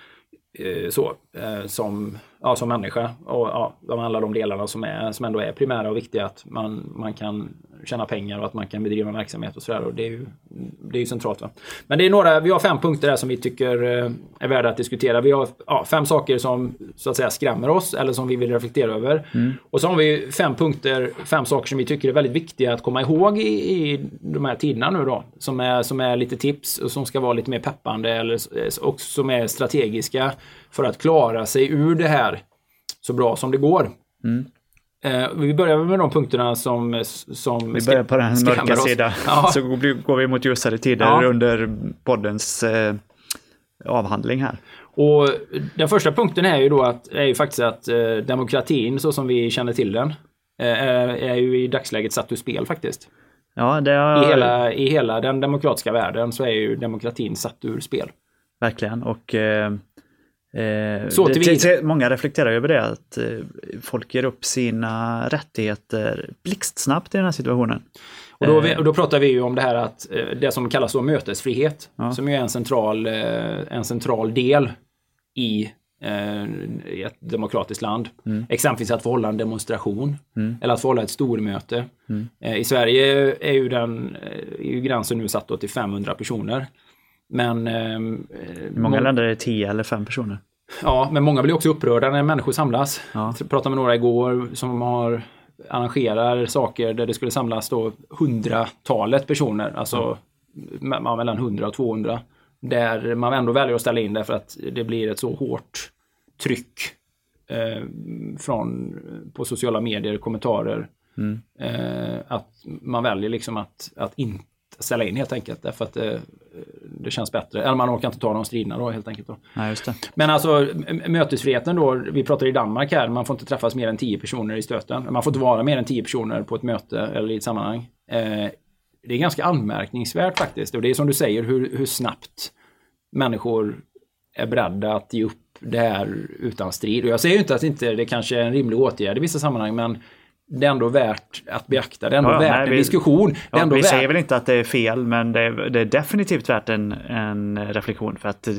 Eh, så, eh, som, ja, som människa. Och ja, de alla de delarna som, är, som ändå är primära och viktiga, att man, man kan tjäna pengar och att man kan bedriva en verksamhet och sådär. Och det är ju, det är ju centralt. Va? Men det är några, vi har fem punkter där som vi tycker är värda att diskutera. Vi har ja, fem saker som så att säga skrämmer oss eller som vi vill reflektera över. Mm. Och så har vi fem punkter, fem saker som vi tycker är väldigt viktiga att komma ihåg i, i de här tiderna nu då. Som är, som är lite tips och som ska vara lite mer peppande eller, och som är strategiska för att klara sig ur det här så bra som det går. Mm. Eh, vi börjar med de punkterna som, som vi börjar på den mörka sidan. Ja. Så går vi mot ljusare tider ja. under poddens eh, avhandling här. Och den första punkten är ju då att är ju faktiskt att eh, demokratin så som vi känner till den eh, är ju i dagsläget satt ur spel faktiskt. Ja, det är... I hela i hela den demokratiska världen så är ju demokratin satt ur spel. Verkligen och eh... Eh, så det, det, många reflekterar över det att eh, folk ger upp sina rättigheter blixtsnabbt i den här situationen. Och då, vi, och då pratar vi ju om det här att eh, det som kallas då mötesfrihet ja. som är en central, eh, en central del i i ett demokratiskt land. Mm. Exempelvis att få hålla en demonstration Mm. eller att få hålla ett stormöte. Mm. I Sverige är ju, den, är ju gränsen nu satt till femhundra personer. Men i många länder är det tio eller fem personer. Ja, men många blir också upprörda när människor samlas. Ja. Jag pratade med några igår som har arrangerar saker där det skulle samlas då hundratalet personer, alltså mm. mellan hundra och tvåhundra, där man ändå väljer att ställa in det för att det blir ett så hårt tryck eh, från, på sociala medier, kommentarer, mm. eh, att man väljer liksom att, att inte ställa in helt enkelt, därför att det, det känns bättre. Eller man orkar inte ta de striderna då helt enkelt. Då. Nej, just det. Men alltså mötesfriheten då, vi pratar i Danmark här, man får inte träffas mer än tio personer i stöten. Man får inte vara mer än tio personer på ett möte eller i ett sammanhang. Eh, det är ganska anmärkningsvärt faktiskt. Och det är som du säger, hur, hur snabbt människor är beredda att ge upp det här utan strid. Och jag säger ju inte att inte det kanske är en rimlig åtgärd i vissa sammanhang, men det är ändå värt att beakta. Det är ändå ja, värt nej, en vi, diskussion. Det är ja, ändå vi värt... säger väl inte att det är fel, men det är, det är definitivt värt en, en reflektion. För att det,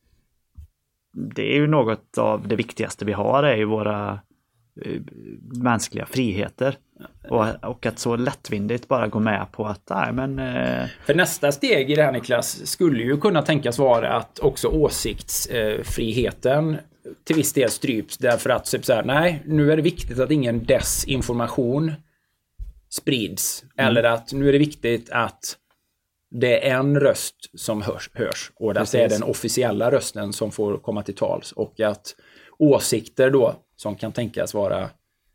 det är ju något av det viktigaste vi har, är ju våra uh, mänskliga friheter. Och, och att så lättvindigt bara gå med på att nej, men... Uh... För nästa steg i det här, Niklas, skulle ju kunna tänkas vara att också åsiktsfriheten uh, till viss del stryps, därför att typ så här, nej, nu är det viktigt att ingen desinformation sprids. Mm. Eller att nu är det viktigt att det är en röst som hörs, hörs och att det är den officiella rösten som får komma till tals, och att åsikter då som kan tänkas vara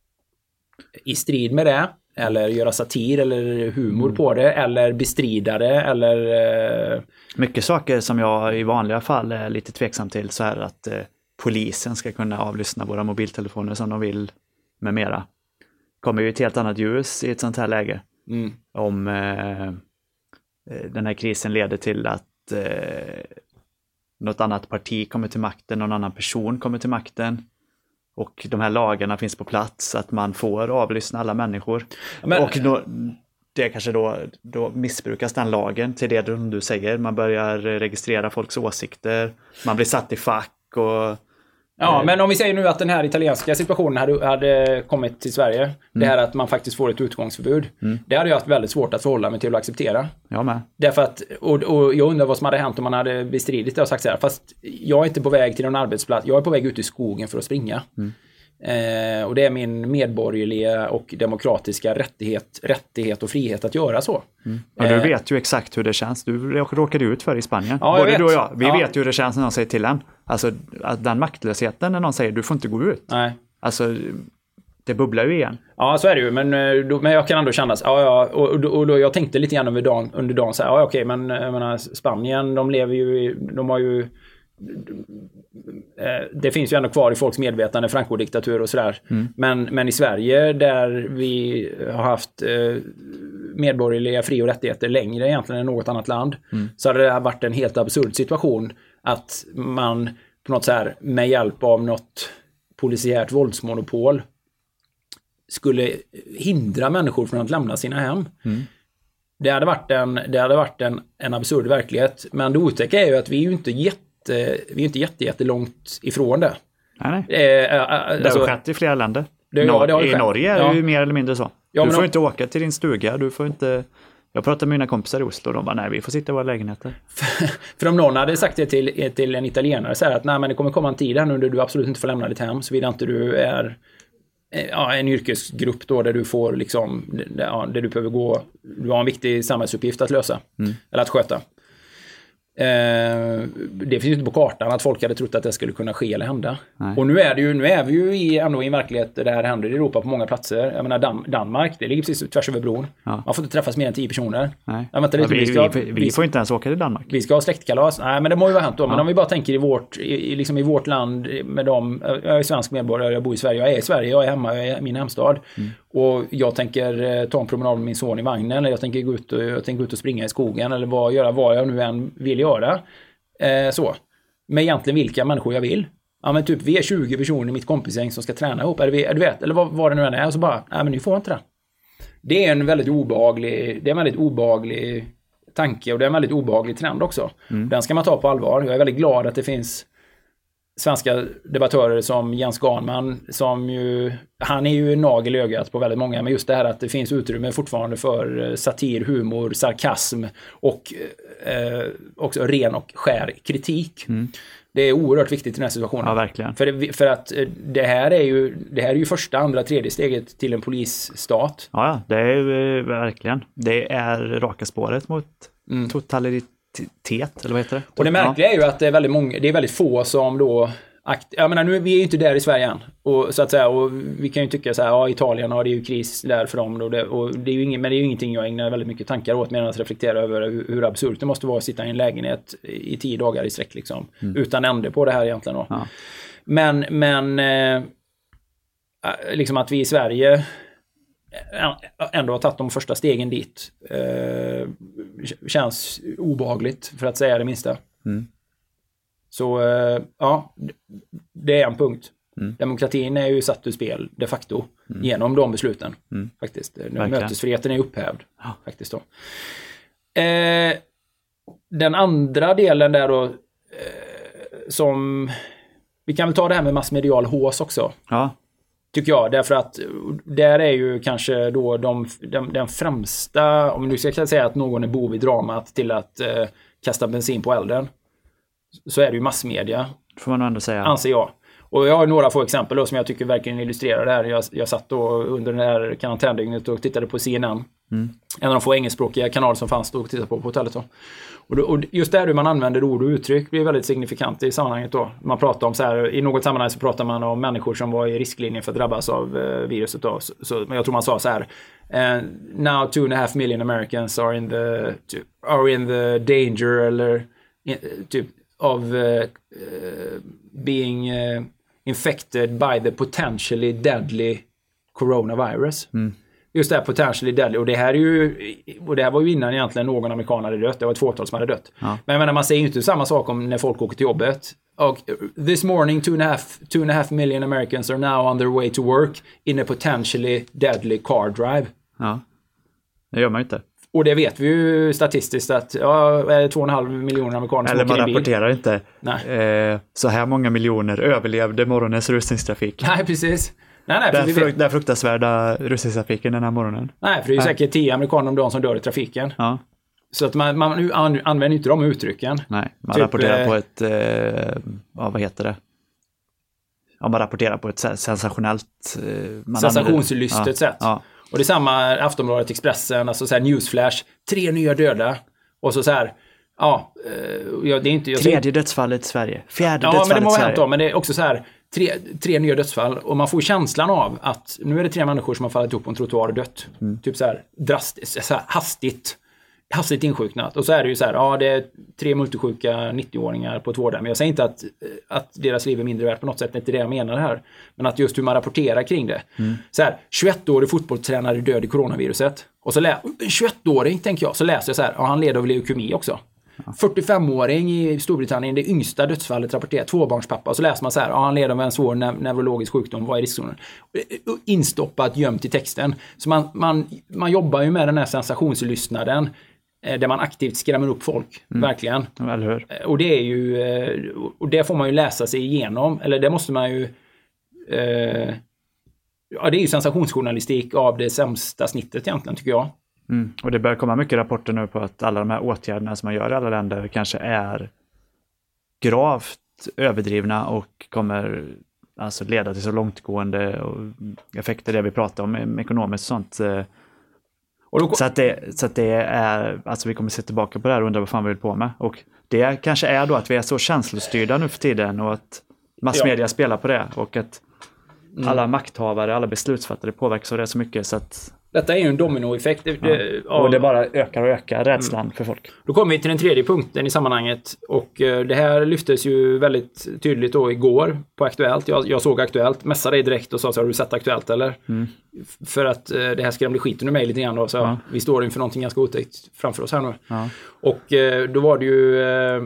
i strid med det, eller göra satir eller humor mm. på det, eller bestrida det, eller... Eh... Mycket saker som jag i vanliga fall är lite tveksam till, så här att eh, polisen ska kunna avlyssna våra mobiltelefoner som de vill med mera. Kommer ju ett helt annat ljus i ett sånt här läge. Mm. Om eh, den här krisen leder till att eh, något annat parti kommer till makten, någon annan person kommer till makten. Och de här lagarna finns på plats, att man får avlyssna alla människor. Men, och då, det kanske då, då missbrukas den lagen till det du säger. Man börjar registrera folks åsikter, man blir satt i fack och... Ja, men om vi säger nu att den här italienska situationen hade, hade kommit till Sverige, mm. det här att man faktiskt får ett utgångsförbud, mm. det hade jag haft väldigt svårt att förhålla mig till att acceptera. Jag med. Därför att, och, och jag undrar vad som hade hänt om man hade bestridit det och sagt så här, fast jag är inte på väg till någon arbetsplats, jag är på väg ut i skogen för att springa. Mm. Eh, och det är min medborgerliga och demokratiska rättighet, rättighet och frihet att göra så. Mm. Och du vet ju exakt hur det känns. Du råkade ut för i Spanien. Ja, både vet. du och jag. Vi ja. vet ju hur det känns när någon säger till en. Alltså att den maktlösheten när någon säger du får inte gå ut. Nej. Alltså det bubblar ju igen. Ja, så är det ju. Men, då, men jag kan ändå kännas. Ja, ja, och, och, och då, jag tänkte lite grann under dagen, under dagen så här, ja okej, men jag menar, Spanien, de lever ju, de har ju det finns ju ändå kvar i folks medvetande Franco-diktatur och sådär. Mm. Men, men i Sverige, där vi har haft eh, medborgerliga fri- och rättigheter längre egentligen än något annat land, mm. så har det varit en helt absurd situation att man på något så här med hjälp av något polisiärt våldsmonopol skulle hindra människor från att lämna sina hem. Mm. Det hade varit en, det hade varit en, en absurd verklighet. Men det otäcka är ju att vi är ju inte jätte vi är inte jätte, jättelångt ifrån det. Nej, nej. Eh, alltså, det har skett i flera länder. Det, ja, det har I skett. Norge är det ja. ju mer eller mindre så. Ja, du får de... inte åka till din stuga, du får inte... Jag pratade med mina kompisar i Oslo och de bara, nej vi får sitta i våra lägenheter. För om någon hade sagt det till, till en italienare så här att nej men det kommer komma en tid här nu där du absolut inte får lämna ditt hem, såvida inte du är ja, en yrkesgrupp då där du får liksom, ja, där du behöver gå, du har en viktig samhällsuppgift att lösa, mm. eller att sköta. Eh, det finns ju inte på kartan att folk hade trott att det skulle kunna ske eller hända. Nej. Och nu är det ju, nu är vi ju i, ändå i en verklighet där det här händer i Europa på många platser. Jag menar Dan- Danmark, det ligger precis tvärs över bron. Ja. Man får inte träffas mer än tio personer. Nej. Ja, vänta lite, ja, vi, vi, ska, vi, vi, vi får inte ens åka till Danmark. Vi ska ha släktkalas. Nej, men det må ju vara hänt då. Ja. Men om vi bara tänker i vårt, i, liksom i vårt land med dem. Jag är svensk medborgare, jag bor i Sverige. Jag är i Sverige, jag är hemma, jag är i min hemstad. Mm. Och jag tänker eh, ta en promenad med min son i vagnen. Eller jag tänker gå ut och, jag tänker gå ut och springa i skogen. Eller vad, göra vad jag nu än vill göra. Eh, så. Med egentligen vilka människor jag vill. Ja men typ vi är tjugo personer i mitt kompisgäng som ska träna ihop. Eller, vi, du vet, eller vad, vad det nu än är. Och så bara, nej men ni får inte det. Det är en väldigt obehaglig, det är en väldigt obehaglig tanke. Och det är en väldigt obehaglig trend också. Mm. Den ska man ta på allvar. Jag är väldigt glad att det finns svenska debattörer som Jens Garnman, som ju, han är ju nagel i ögat på väldigt många, men just det här att det finns utrymme fortfarande för satir, humor, sarkasm och eh, också ren och skär kritik. Mm. Det är oerhört viktigt i den här situationen. Ja, verkligen. För, det, för att det här är ju det här är ju första, andra, tredje steget till en polisstat. Ja, det är ju verkligen. Det är raka spåret mot mm. totalitet. Eller vad heter det? Och det märkliga är ju att det är väldigt många, det är väldigt få som då akt, jag menar, nu vi är ju inte där i Sverige än, och så att säga, och vi kan ju tycka så här, ja, Italien har det ju kris där för dem och det, och det är ju ingen, men det är ju ingenting jag ägnar väldigt mycket tankar åt, medan att reflektera över hur, hur absurt det måste vara att sitta i en lägenhet i tio dagar i sträck liksom, mm. utan ände på det här egentligen då. Ja. Men men eh, liksom att vi i Sverige ändå har tagit de första stegen dit eh, känns obehagligt, för att säga det minsta. Mm. Så eh, ja, det är en punkt. Mm. Demokratin är ju satt ur spel de facto mm. genom de besluten. Mm. Faktiskt. Mötesfriheten är upphävd. Ja. Faktiskt då. Eh, den andra delen där då, eh, som vi kan väl ta det här med massmedial hås också. Ja. Tycker jag, därför att där är ju kanske då de, de, den främsta, om du ska säga att någon är bov i dramat till att eh, kasta bensin på elden, så är det ju massmedia. Får man ändå säga. Anser jag. Och jag har några få exempel då, som jag tycker verkligen illustrerar det här. Jag, jag satt då under det här karantändygnet och tittade på C N N. Mm. En av de få engelskspråkiga kanaler som fanns då och tittade på på hotellet då. Och, då, och just där hur man använder ord och uttryck blir väldigt signifikant i sammanhanget då. Man pratar om så här, i något sammanhang så pratar man om människor som var i risklinjen för att drabbas av eh, viruset då. Så, så, men jag tror man sa så här, uh, now two and a half million Americans are in the, are in the danger eller in, typ of uh, uh, being uh, infected by the potentially deadly coronavirus. Mm. Just det här potentially deadly, och det här är ju, och det här var ju innan egentligen någon amerikan hade dött, det var ett fåtal som hade dött. Ja. Men jag menar, man säger ju inte samma sak om när folk åker till jobbet. Och this morning two and a half, two and a half million Americans are now on their way to work in a potentially deadly car drive. Ja, det gör man ju inte. Och det vet vi ju statistiskt att ja, två och en halv miljoner amerikaner som eller åker i bil. Eller man rapporterar inte. Eh, så här många miljoner överlevde morgonens rusningstrafik. Nej, precis. Nej, nej, för den, vi vet... den fruktansvärda rusningstrafiken den här morgonen. Nej, för det är ju nej. säkert tio amerikaner om dagen som dör i trafiken. Ja. Så att man, man använder inte de uttrycken. Nej, man typ, rapporterar på ett, eh, ja, vad heter det? Ja, man rapporterar på ett sensationellt... Eh, sensationslystet ja, sätt. Ja. Och det är samma Aftonbladet, Expressen, alltså så här newsflash, tre nya döda. Och så så här, ja, eh, det är inte... Jag Tredje tror... dödsfallet i Sverige. Fjärde ja, dödsfallet men det må i Sverige. Vänta, men det är också så här, tre, tre nya dödsfall. Och man får känslan av att nu är det tre människor som har fallit upp på en trottoar och dött. Mm. Typ så här drastiskt, så här hastigt. hastigt insjuknat. Och så är det ju så här, ja, det är tre multisjuka nittio-åringar på ett vårdhem. Men jag säger inte att, att deras liv är mindre värt på något sätt, det är inte det jag menar här. Men att just hur man rapporterar kring det. Mm. Så här, tjugoett-årig fotbollstränare död i coronaviruset. Och så lä- en tjugoett-åring, tänker jag, så läser jag så här, ja, han led av leukemi också. Ja. fyrtiofem-åring i Storbritannien, det yngsta dödsfallet rapporterat, tvåbarnspappa. Och så läser man så här, ja, han led av en svår nev- neurologisk sjukdom, vad är riskzonen? Instoppat, gömt i texten. Så man, man, man jobbar ju med den här sensationslyssnaden, där man aktivt skrämmer upp folk, mm. verkligen. Eller hur? Och det är ju, och det får man ju läsa sig igenom, eller det måste man ju, eh, ja, det är ju sensationsjournalistik av det sämsta snittet egentligen, tycker jag. Mm. Och det börjar komma mycket rapporter nu på att alla de här åtgärderna som man gör i alla länder kanske är gravt överdrivna och kommer alltså leda till så långtgående effekter, det vi pratar om ekonomiskt och sånt. Och då... Så, att det, så att det är, alltså vi kommer se tillbaka på det här och undra vad fan vi vill på med. Och det kanske är då att vi är så känslostyrda nu för tiden och att massmedia ja. spelar på det och att mm. alla makthavare, alla beslutsfattare påverkas av det så mycket så att... Detta är ju en dominoeffekt. Det, ja. det, av... Och det bara ökar och ökar rädslan mm. för folk. Då kommer vi till den tredje punkten i sammanhanget. Och uh, det här lyftes ju väldigt tydligt då igår på Aktuellt. Jag, jag såg Aktuellt, mässade dig direkt och sa så, har du sett Aktuellt eller? Mm. För att uh, det här skrämde skiten ur mig lite grann då. Så ja. vi står inför någonting ganska otäckt framför oss här nu. Ja. Och uh, då var det ju... Uh,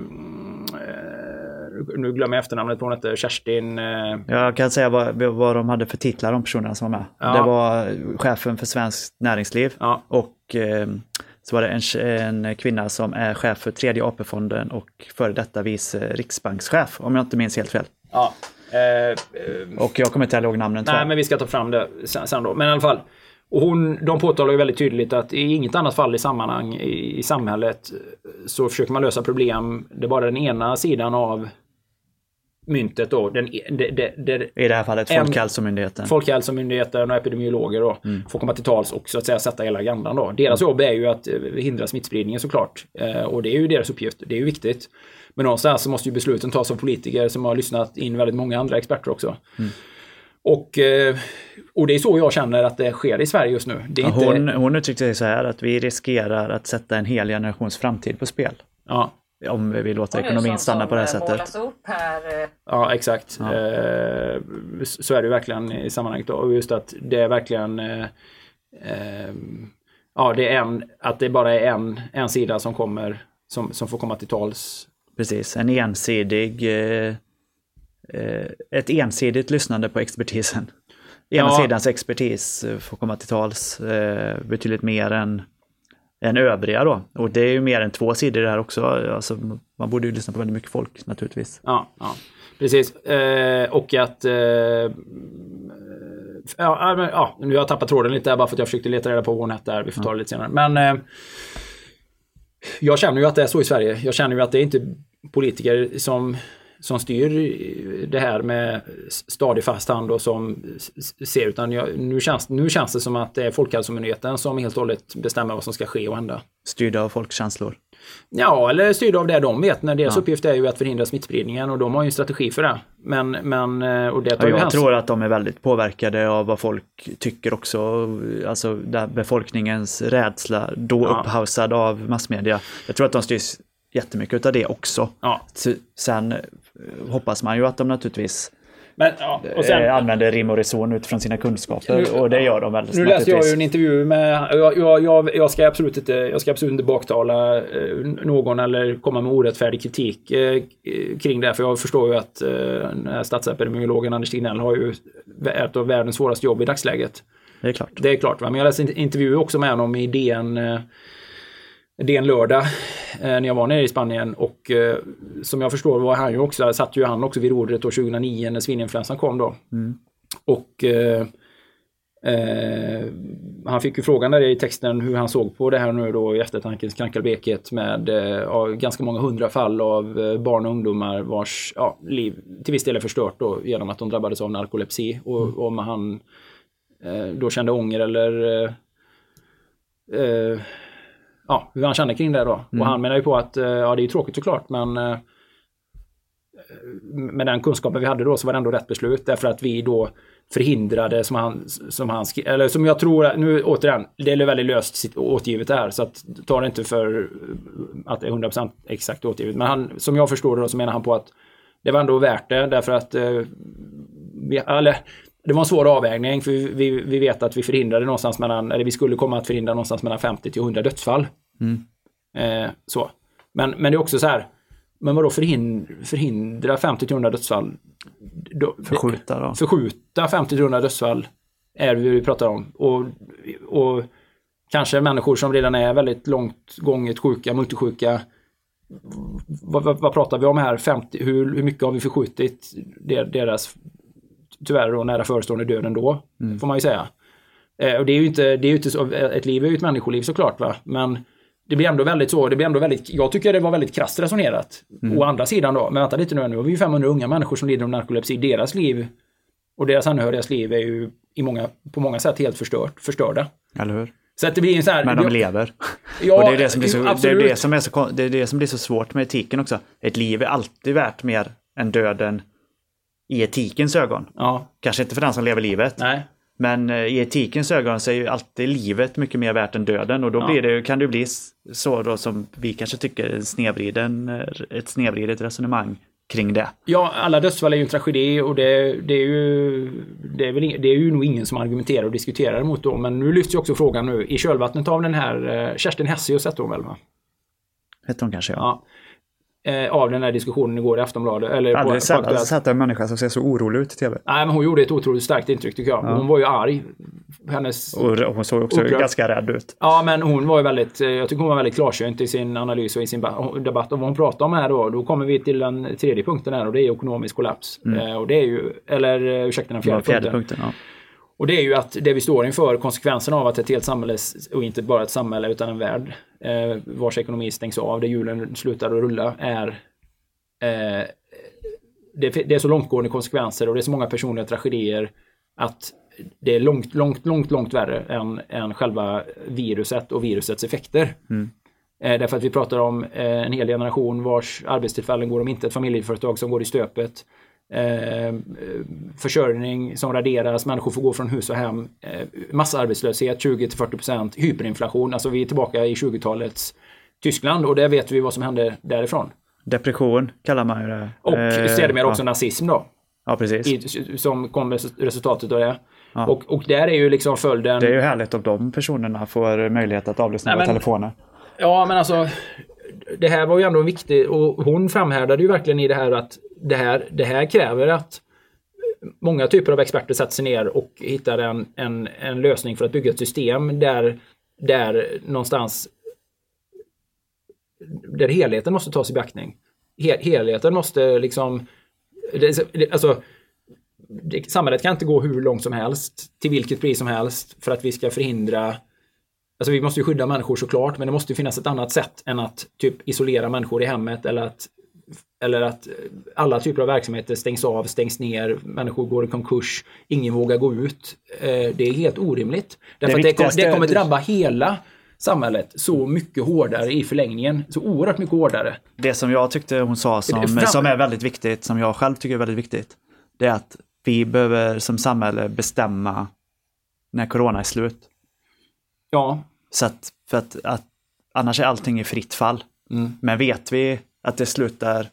nu glömmer jag efternamnet på hon, Kerstin... Eh... Jag kan säga vad, vad de hade för titlar, de personerna som var med. Ja. Det var chefen för Svenskt Näringsliv ja. och eh, så var det en, en kvinna som är chef för tredje A P-fonden och före detta vice riksbankschef, om jag inte minns helt fel. Ja. Eh, och jag kommer inte ihåg namnen. Nej, men vi ska ta fram det sen, sen då. Men i alla fall. Och hon, de påtalar ju väldigt tydligt att i inget annat fall i sammanhang i, i samhället så försöker man lösa problem. Det är bara den ena sidan av myntet då. Den, det, det, det, I det här fallet Folkhälsomyndigheten. Folkhälsomyndigheten och epidemiologer då mm. får komma till tals och så att säga sätta hela agendan då. Deras mm. jobb är ju att hindra smittspridningen såklart. Eh, och det är ju deras uppgift. Det är ju viktigt. Men någonstans så måste ju besluten tas av politiker som har lyssnat in väldigt många andra experter också. Mm. Och, och det är så jag känner att det sker i Sverige just nu. Det är ja, inte... hon, hon uttryckte sig så här att vi riskerar att sätta en hel generations framtid på spel. Ja. Om vi låter ekonomin stanna på det här sättet. Upp här. Ja, exakt. Ja. Eh, så är det verkligen i sammanhanget då. Och just att det är verkligen eh, eh, ja, det är en, att det bara är en, en sida som kommer som, som får komma till tals. Precis, en ensidig eh, eh, ett ensidigt lyssnande på expertisen. Ena ja. sidans expertis får komma till tals eh, betydligt mer än än övriga då. Och det är ju mer än två sidor där också. Alltså, man borde ju lyssna på väldigt mycket folk naturligtvis. Ja, ja. Precis. Eh, och att eh, ja, ja, nu har jag tappat tråden lite där bara för att jag försökte leta reda på vad hon hette där. Vi får ta det lite senare. Men eh, jag känner ju att det är så i Sverige. Jag känner ju att det är inte politiker som som styr det här med stadig fast hand och som ser, utan jag, nu, känns, nu känns det som att det är Folkhälsomyndigheten som helt och hållet bestämmer vad som ska ske och hända. Styrda av folkkänslor? Ja, eller styrda av det de vet. När deras ja. uppgift är ju att förhindra smittspridningen och de har ju en strategi för det. Men, men, och det tar ja, jag hänsyn. tror att de är väldigt påverkade av vad folk tycker också. Alltså där befolkningens rädsla då ja. upphausad av massmedia. Jag tror att de styrs jättemycket av det också. Ja. Sen hoppas man ju att de naturligtvis Men, ja, och sen, använder rim och reson utifrån sina kunskaper nu, och det gör de väl. Nu läste jag ju en intervju med jag, jag, jag, jag, ska absolut inte, jag ska absolut inte baktala eh, någon eller komma med orättfärdig kritik eh, kring det, för jag förstår ju att eh, statsepidemiologen Anders Tegnell har ju ett av världens svåraste jobb i dagsläget. Det är klart. Det är klart, va? Men jag läste intervju också med honom i D N eh, Det är en lördag eh, när jag var nere i Spanien och eh, som jag förstår var han ju också, satt ju han också vid rodret då tjugohundranio när svininfluensan kom då. Mm. Och eh, eh, han fick ju frågan där i texten hur han såg på det här nu då i eftertankens kranka blekhet med eh, ganska många hundra fall av eh, barn och ungdomar vars ja, liv till viss del är förstört då genom att de drabbades av narkolepsi och mm. om han eh, då kände ånger eller eh, eh, ja, hur han känner kring det då. Mm. Och han menar ju på att ja, det är ju tråkigt såklart, men eh, med den kunskapen vi hade då så var det ändå rätt beslut, därför att vi då förhindrade som han, som han skri- eller som jag tror, nu återigen, det är väldigt löst sitt återgivet där, så att ta det inte för att det är hundra procent exakt återgivet, men han, som jag förstår det då, så menar han på att det var ändå värt det, därför att eh, vi, eller det var en svår avvägning, för vi, vi vet att vi förhindrade någonstans mellan, eller vi skulle komma att förhindra någonstans mellan femtio till hundra dödsfall. Mm. Eh, så. Men, men det är också så här, men vadå förhindra, förhindra femtio till hundra dödsfall? Då, förskjuta då. Förskjuta femtio till hundra dödsfall är det vi pratar om. Och, och kanske människor som redan är väldigt långt gånget sjuka, multisjuka. Vad, vad, vad pratar vi om här? femtio, hur, hur mycket har vi förskjutit deras tyvärr då nära förestående döden då, mm. får man ju säga. Eh, och det är ju inte, det är ju inte så, ett liv är ju ett människoliv såklart, va? Men det blir ändå väldigt så, det blir ändå väldigt, jag tycker det var väldigt krasst resonerat. Mm. Å andra sidan då, men vänta lite nu, nu har vi ju femhundra unga människor som lider av narkolepsi, deras liv och deras anhörigas liv är ju i många, på många sätt helt förstört, förstörda. Eller hur? Så att det blir en så här, men de jag, lever. Ja, och det är det som blir så, det är det som är så, det är det som blir så svårt med etiken också. Ett liv är alltid värt mer än döden i etikens ögon. Ja. Kanske inte för den som lever livet. Nej. Men i etikens ögon så är ju alltid livet mycket mer värt än döden. Och då ja. blir det, kan det bli så då som vi kanske tycker är snedvriden, ett snedvridet resonemang kring det. Ja, alla dödsfall är ju en tragedi och det, det, är, ju, det, är, väl, det är ju nog ingen som argumenterar och diskuterar mot dem. Men nu lyfts ju också frågan nu i kölvattnet av den här Kerstin Hessius hette hon väl, va? Hette hon kanske, ja. ja. Av den här diskussionen igår i Aftonbladet. Eller aldrig sett en människa som ser så orolig ut i tv. Nej, men hon gjorde ett otroligt starkt intryck tycker jag. Ja. Hon var ju arg hennes och hon såg också upprörd. Ganska rädd ut. Ja, men hon var ju väldigt, jag tycker hon var väldigt klarsynt i sin analys och i sin debatt. Och vad hon pratar om här då, då kommer vi till den tredje punkten här och det är ekonomisk kollaps. Mm. Eh, och det är ju, eller ursäkta den fjärde, fjärde punkten. punkten ja. Och det är ju att det vi står inför, konsekvenserna av att ett helt samhälle, och inte bara ett samhälle utan en värld, eh, vars ekonomi stängs av, där hjulen slutar att rulla, är eh, det, det är så långtgående konsekvenser och det är så många personliga tragedier att det är långt, långt, långt, långt värre än, än själva viruset och virusets effekter. Mm. Eh, därför att vi pratar om eh, en hel generation vars arbetstillfällen går om inte, ett familjeföretag som går i stöpet, eh, försörjning som raderas, människor får gå från hus och hem, eh, massarbetslöshet tjugo till fyrtio procent, hyperinflation, alltså vi är tillbaka i tjugotalets Tyskland och där vet vi vad som hände därifrån. Depression kallar man ju det. Och sedermera också ja. nazism då. Ja, precis. I, som kom resultatet av det. Ja. Och, och där är ju liksom följden... Det är ju härligt om de personerna får möjlighet att avlyssna på telefoner. Ja, men alltså det här var ju ändå viktigt och hon framhärdade ju verkligen i det här att det här, det här kräver att många typer av experter sätter sig ner och hittar en, en, en lösning för att bygga ett system där, där någonstans där helheten måste tas i beaktning. Hel, helheten måste liksom det, alltså det, samhället kan inte gå hur långt som helst till vilket pris som helst för att vi ska förhindra, alltså vi måste ju skydda människor såklart, men det måste ju finnas ett annat sätt än att typ isolera människor i hemmet eller att eller att alla typer av verksamheter stängs av, stängs ner, människor går i konkurs, ingen vågar gå ut. Det är helt orimligt. Därför det, att det, kommer, det kommer drabba hela samhället så mycket hårdare i förlängningen, så oerhört mycket hårdare. Det som jag tyckte hon sa som, fram... som är väldigt viktigt, som jag själv tycker är väldigt viktigt, det är att vi behöver som samhälle bestämma när corona är slut. Ja. Så att, för att, att annars är allting i fritt fall. Mm. Men vet vi att det slutar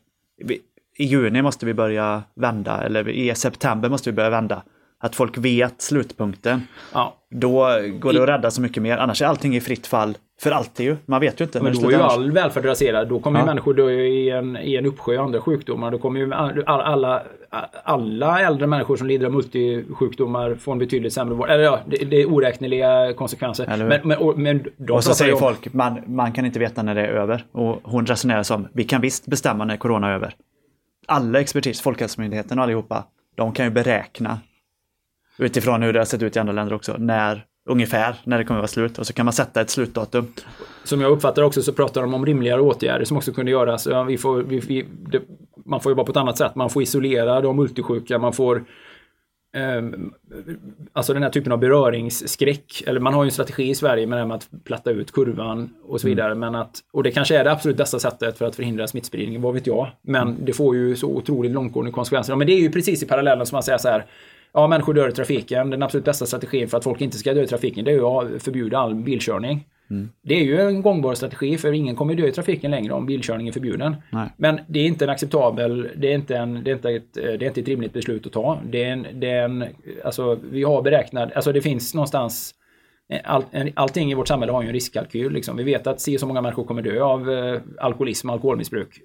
i juni måste vi börja vända, eller i september måste vi börja vända. Att folk vet slutpunkten. Ja. Då går det att rädda så mycket mer. Annars är allting i fritt fall för alltid ju. Man vet ju inte. Men då är ju all välfärd raserad. Då kommer ja. ju människor dö i en, i en uppsjö av andra sjukdomar. Då kommer ju alla, alla äldre människor som lider av multisjukdomar få en betydligt sämre vård. Eller ja, det, det är oräkneliga konsekvenser. Men, men, och, men och så säger om... folk, man, man kan inte veta när det är över. Och hon resonerar som, vi kan visst bestämma när corona är över. Alla expertis, Folkhälsomyndigheten och allihopa, de kan ju beräkna utifrån hur det har sett ut i andra länder också, när, ungefär när det kommer att vara slut. Och så kan man sätta ett slutdatum. Som jag uppfattar också så pratar de om rimligare åtgärder som också kunde göras. Ja, vi får, vi, vi, det, man får jobba på ett annat sätt. Man får isolera de multisjuka. Man får eh, alltså den här typen av beröringsskräck. Eller man har ju en strategi i Sverige med det här med att platta ut kurvan och så vidare. Mm. Men att, och det kanske är det absolut bästa sättet för att förhindra smittspridning, vad vet jag. Men mm. det får ju så otroligt långtgående konsekvenser. Men det är ju precis i parallellen som man säger så här. Ja, människor dör i trafiken. Den absolut bästa strategin för att folk inte ska dö i trafiken, det är ju att förbjuda all bilkörning. Mm. Det är ju en gångbar strategi, för ingen kommer dö i trafiken längre om bilkörning är förbjuden. Nej. Men det är inte en acceptabel, det är inte, en, det är inte, ett, det är inte ett rimligt beslut att ta. Det är en, det är en, alltså vi har beräknat, alltså det finns någonstans, all, allting i vårt samhälle har ju en riskkalkyl. Liksom. Vi vet att se så många människor kommer dö av eh, alkoholism, alkoholmissbruk,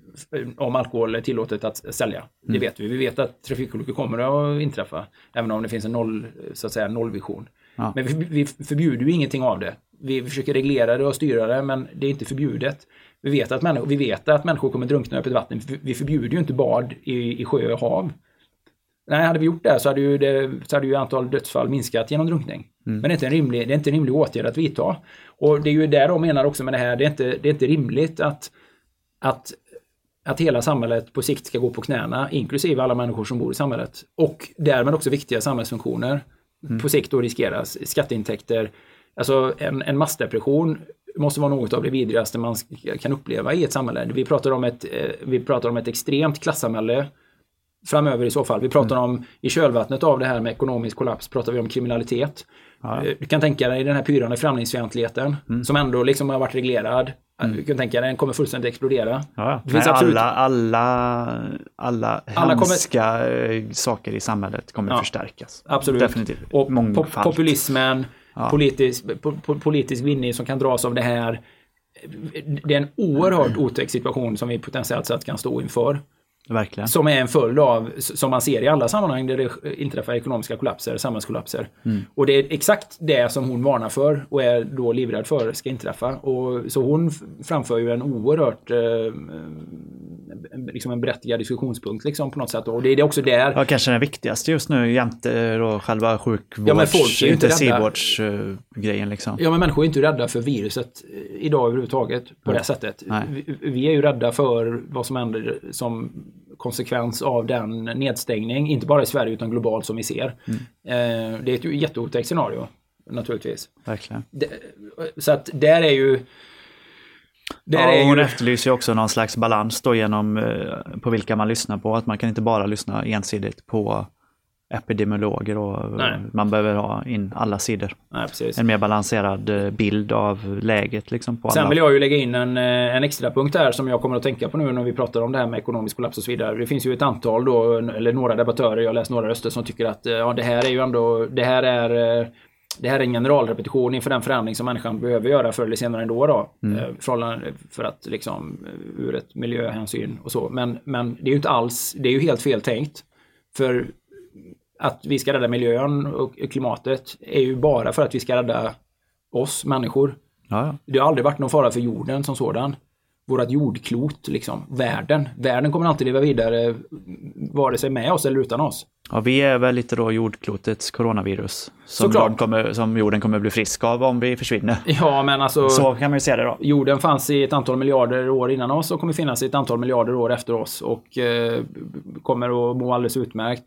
om alkohol är tillåtet att sälja. Mm. Det vet vi. Vi vet att trafikolyckor kommer att inträffa, även om det finns en noll, så att säga, nollvision. Ja. Men vi, vi förbjuder ju ingenting av det. Vi försöker reglera det och styra det, men det är inte förbjudet. Vi vet att människor, vi vet att människor kommer drunkna upp i vatten. Vi förbjuder ju inte bad i, i sjö och hav. Nej, hade vi gjort det så hade ju, det, så hade ju antal dödsfall minskat genom drunkning. Mm. Men det är, inte en rimlig, det är inte en rimlig åtgärd att vidta. Och det är ju där de menar också med det här. Det är inte, det är inte rimligt att, att, att hela samhället på sikt ska gå på knäna, inklusive alla människor som bor i samhället. Och därmed också viktiga samhällsfunktioner mm. på sikt då riskeras. Skatteintäkter. Alltså en, en massdepression måste vara något av det vidrigaste man kan uppleva i ett samhälle. Vi pratar om ett, vi pratar om ett extremt klassamhälle framöver i så fall. Vi pratar mm. om, i kölvattnet av det här med ekonomisk kollaps, pratar vi om kriminalitet. Ja. Du kan tänka dig den här pyrande främlingsfientligheten mm. som ändå liksom har varit reglerad. Mm. Du kan tänka dig den kommer fullständigt explodera. Ja. Det finns Nej, absolut... alla, alla, alla, alla hemska kommer... saker i samhället kommer ja. förstärkas. Absolut. Definitivt. Och pop- populismen, ja. politisk, po- politisk vinning som kan dras av det här. Det är en oerhört otäck situation som vi potentiellt sett kan stå inför. Verkligen. Som är en följd av, som man ser i alla sammanhang där det inträffar ekonomiska kollapser, samhällskollapser. Mm. Och det är exakt det som hon varnar för och är då livrädd för ska inträffa. Och så hon framför ju en oerhört eh, liksom en berättigad diskussionspunkt liksom på något sätt. Och det är det också där. Ja, kanske den viktigaste just nu jämte då själva sjukvårds, ja, men folk är ju inte intensivvårdsgrejen liksom. Ja, men människor är inte rädda för viruset idag överhuvudtaget på Nej. det sättet. Vi, vi är ju rädda för vad som händer som konsekvens av den nedstängning, inte bara i Sverige utan globalt som vi ser. Mm. Eh, det är ett jätteotäckt scenario, naturligtvis. Verkligen. Det, så att där är ju... Där ja, är hon ju... efterlyser ju också någon slags balans då genom eh, på vilka man lyssnar på. Att man kan inte bara lyssna ensidigt på epidemiologer och Nej. man behöver ha in alla sidor. Nej, precis. En mer balanserad bild av läget liksom på Sen alla. vill jag ju lägga in en, en extra punkt här som jag kommer att tänka på nu när vi pratar om det här med ekonomisk kollaps och så vidare. Det finns ju ett antal då, eller några debattörer, jag har läst några röster som tycker att ja, det här är ju ändå, det här är det här är en generalrepetition inför den förändring som människan behöver göra förr eller senare ändå då. Mm. För att liksom ur ett miljöhänsyn och så. Men, men det är ju inte alls, det är ju helt fel tänkt. För att vi ska rädda miljön och klimatet är ju bara för att vi ska rädda oss människor. Ja. Det har aldrig varit någon fara för jorden som sådan. Vårat jordklot, liksom. Världen. Världen kommer alltid leva vidare vare sig med oss eller utan oss. Ja, vi är väl lite då jordklotets coronavirus. Som, de kommer, som jorden kommer bli frisk av om vi försvinner. Ja, men alltså... Så kan man ju se det då. Jorden fanns i ett antal miljarder år innan oss och kommer finnas i ett antal miljarder år efter oss. Och eh, kommer att må alldeles utmärkt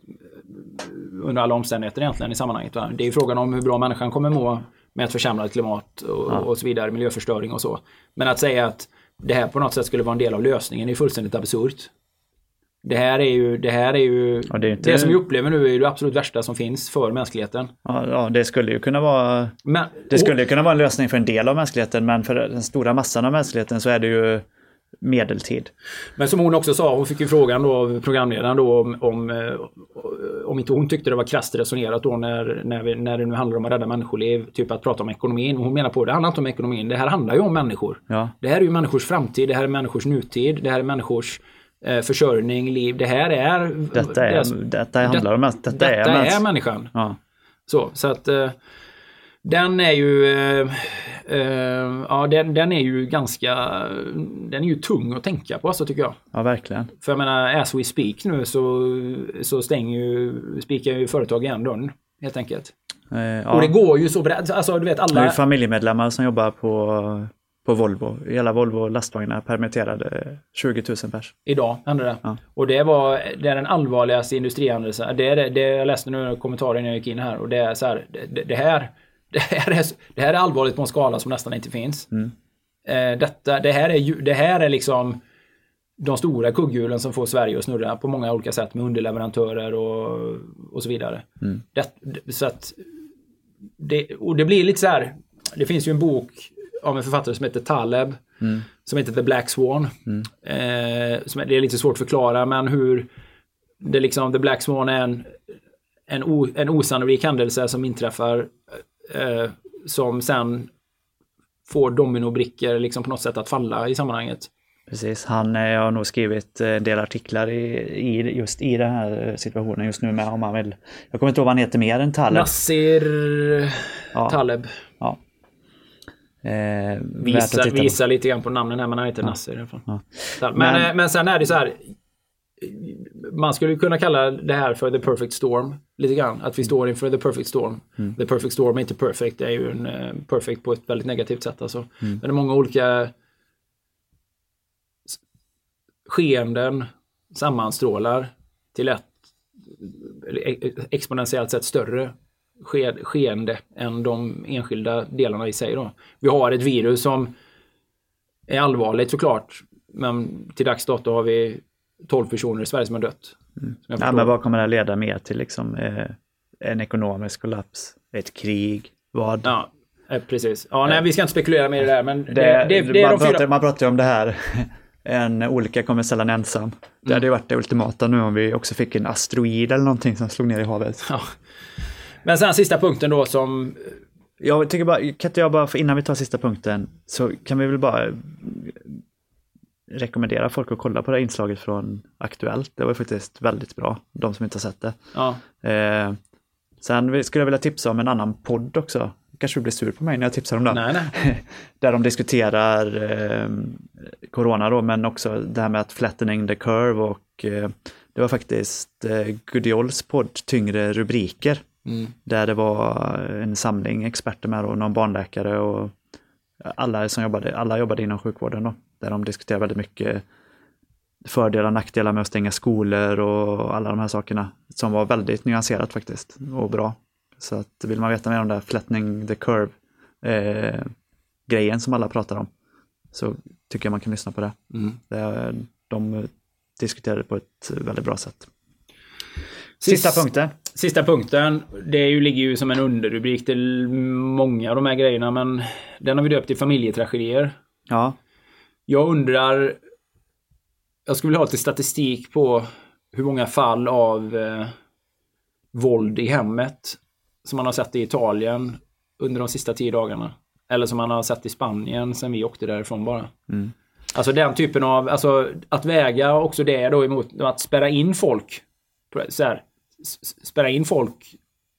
under alla omständigheter egentligen i sammanhanget. Va? Det är ju frågan om hur bra människan kommer må med ett försämrat klimat och, ja. och så vidare, miljöförstöring och så. Men att säga att det här på något sätt skulle vara en del av lösningen är ju fullständigt absurt. Det här är ju det, här är ju, ja, det, är inte... det som vi upplever nu är ju det absolut värsta som finns för mänskligheten. Ja, ja det skulle ju kunna vara men, det skulle ju kunna vara en lösning för en del av mänskligheten, men för den stora massan av mänskligheten så är det ju medeltid. Men som hon också sa, hon fick ju frågan då av programledaren då om, om, om inte hon tyckte det var krasst resonerat då när, när, vi, när det nu handlar om att rädda människoliv, typ att prata om ekonomin. Hon menar på det handlar inte om ekonomin, det här handlar ju om människor. Ja. Det här är ju människors framtid, det här är människors nutid, det här är människors eh, försörjning, liv. Det här är... Detta, är, deras, detta handlar om detta, detta är, är, är människan. Ja. Så, så att eh, den är ju eh, eh, ja, den, den är ju ganska den är ju tung att tänka på, alltså, tycker jag. Ja, verkligen. För jag menar, as we speak nu så, så stänger ju spikar ju företag igen dörren, helt enkelt. Eh, ja. Och det går ju så brett, alltså du vet alla... Det är familjemedlemmar som jobbar på, på Volvo. Hela Volvo lastvagnar permitterade tjugo tusen pers. Idag hände det. Ja. Och det var det är den allvarligaste industrihändelsen. Det är det, det jag läste nu kommentaren när jag gick in här, och det är så här, det, det här Det här, är, det här är allvarligt på en skala som nästan inte finns. Mm. Eh, detta, det, här är, det här är liksom de stora kugghjulen som får Sverige att snurra på många olika sätt med underleverantörer och, och så vidare. Mm. Det, så att det, och det blir lite så här, det finns ju en bok av en författare som heter Taleb mm. som heter The Black Swan. Mm. Eh, som är, det är lite svårt att förklara, men hur det liksom, The Black Swan är en, en, o, en osannolik händelse som inträffar Eh, som sen får dominobrickor liksom på något sätt att falla i sammanhanget. Precis, han eh, har nog skrivit en del artiklar i, i, just i den här situationen just nu med om han vill. Jag kommer inte ihåg vad han heter mer än Taleb. Nasser ja. Taleb. Ja. Eh, visa visa lite grann på namnen här, men han heter ja. Nasser i alla fall. Ja. Men, men, men sen är det så här, man skulle kunna kalla det här för the perfect storm lite grann, att vi står inför the perfect storm. Mm. The perfect storm är inte perfect, det är ju en uh, perfect på ett väldigt negativt sätt alltså. Mm. Men det är många olika skeenden sammanstrålar till ett exponentiellt sett större ske, skeende än de enskilda delarna i sig då. Vi har ett virus som är allvarligt såklart, men till dags dato har vi tolv personer i Sverige som har dött. Mm. Ja, men vad kommer det leda mer till liksom, eh, en ekonomisk kollaps, ett krig, vad? Ja, eh, precis. Ja, nej, vi ska inte spekulera mer i det där, men det, det, det, det är man, de fyra... pratar, man pratar ju om det här, en olycka kommer sällan ensam. Mm. Det hade ju varit det ultimata nu om vi också fick en asteroid eller någonting som slog ner i havet. Ja. Men sen sista punkten då som... Jag tycker bara, kan inte jag bara, innan vi tar sista punkten, så kan vi väl bara rekommendera folk att kolla på det här inslaget från Aktuellt. Det var faktiskt väldigt bra, de som inte har sett det. Ja. Eh, sen skulle jag vilja tipsa om en annan podd också. Kanske du blir sur på mig när jag tipsar om den. Nej, nej. Där de diskuterar eh, corona då, men också det här med att flattening the curve, och eh, det var faktiskt eh, Gudiols podd Tyngre rubriker. Mm. Där det var en samling experter med och någon barnläkare och alla som jobbade, alla jobbade inom sjukvården då. Där de diskuterar väldigt mycket fördelar och nackdelar med att stänga skolor och alla de här sakerna, som var väldigt nyanserat faktiskt och bra. Så att vill man veta mer om det här flattening the curve eh, grejen som alla pratar om, så tycker jag man kan lyssna på det. Mm. det de diskuterade på ett väldigt bra sätt. Sista Sist, punkten. Sista punkten, det är ju, ligger ju som en underrubrik till många av de här grejerna, men den har vi döpt till familjetragedier. Ja. Jag undrar, jag skulle vilja ha lite statistik på hur många fall av eh, våld i hemmet som man har sett i Italien under de sista tio dagarna. Eller som man har sett i Spanien sen vi åkte därifrån bara. Mm. Alltså den typen av, alltså att väga också det då emot att spärra in folk. Så här, spärra in folk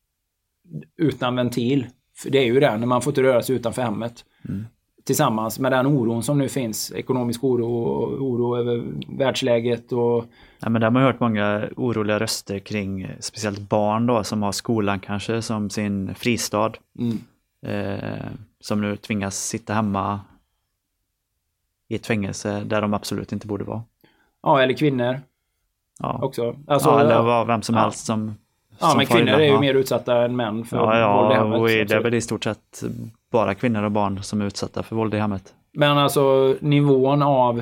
utan ventil. För det är ju det, när man får inte röra sig utanför hemmet. Mm. Tillsammans med den oron som nu finns. Ekonomisk oro och oro över världsläget. Och... Ja, men där har man hört många oroliga röster kring speciellt barn då, som har skolan kanske som sin fristad. Mm. Eh, som nu tvingas sitta hemma i ett fängelse där de absolut inte borde vara. Ja, eller kvinnor. Ja, också. Alltså, ja, eller ja. vem som ja. helst som... Ja, som men kvinnor är ju ja. mer utsatta än män för ja, ja, våld i hemmet. Och det är väl i stort sett bara kvinnor och barn som är utsatta för våld i hemmet. Men alltså nivån av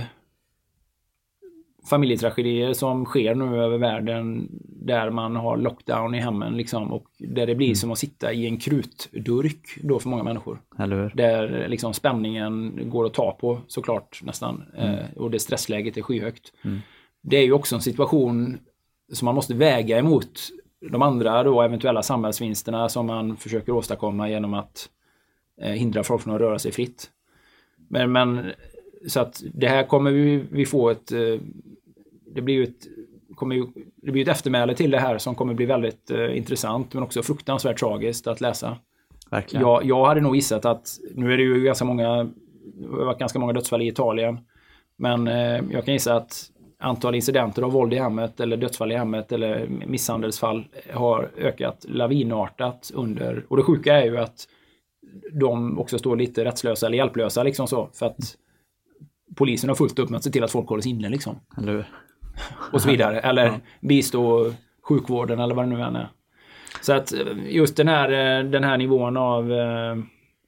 familjetragedier som sker nu över världen, där man har lockdown i hemmen liksom, och där det blir mm. som att sitta i en krutdurk då för många människor. Eller hur? Där liksom spänningen går att ta på såklart nästan. Mm. Eh, och det stressläget är skyhögt. Mm. Det är ju också en situation som man måste väga emot de andra då eventuella samhällsvinsterna som man försöker åstadkomma genom att eh, hindra folk från att röra sig fritt. Men, men så att det här kommer vi, vi få ett eh, det blir ju ett kommer ju, det blir ett eftermäle till det här som kommer bli väldigt eh, intressant, men också fruktansvärt tragiskt att läsa. Verkligen. Jag, jag hade nog gissat att nu är det ju ganska många det har varit ganska många dödsfall i Italien, men eh, jag kan gissa att antal incidenter av våld i hemmet eller dödsfall i hemmet eller misshandelsfall har ökat lavinartat under, och det sjuka är ju att de också står lite rättslösa eller hjälplösa liksom så, för att polisen har fullt upp med att se till att folk hålls inne liksom. Eller och så vidare, eller ja. bistå sjukvården eller vad det nu än är. Så att just den här, den här nivån av eh,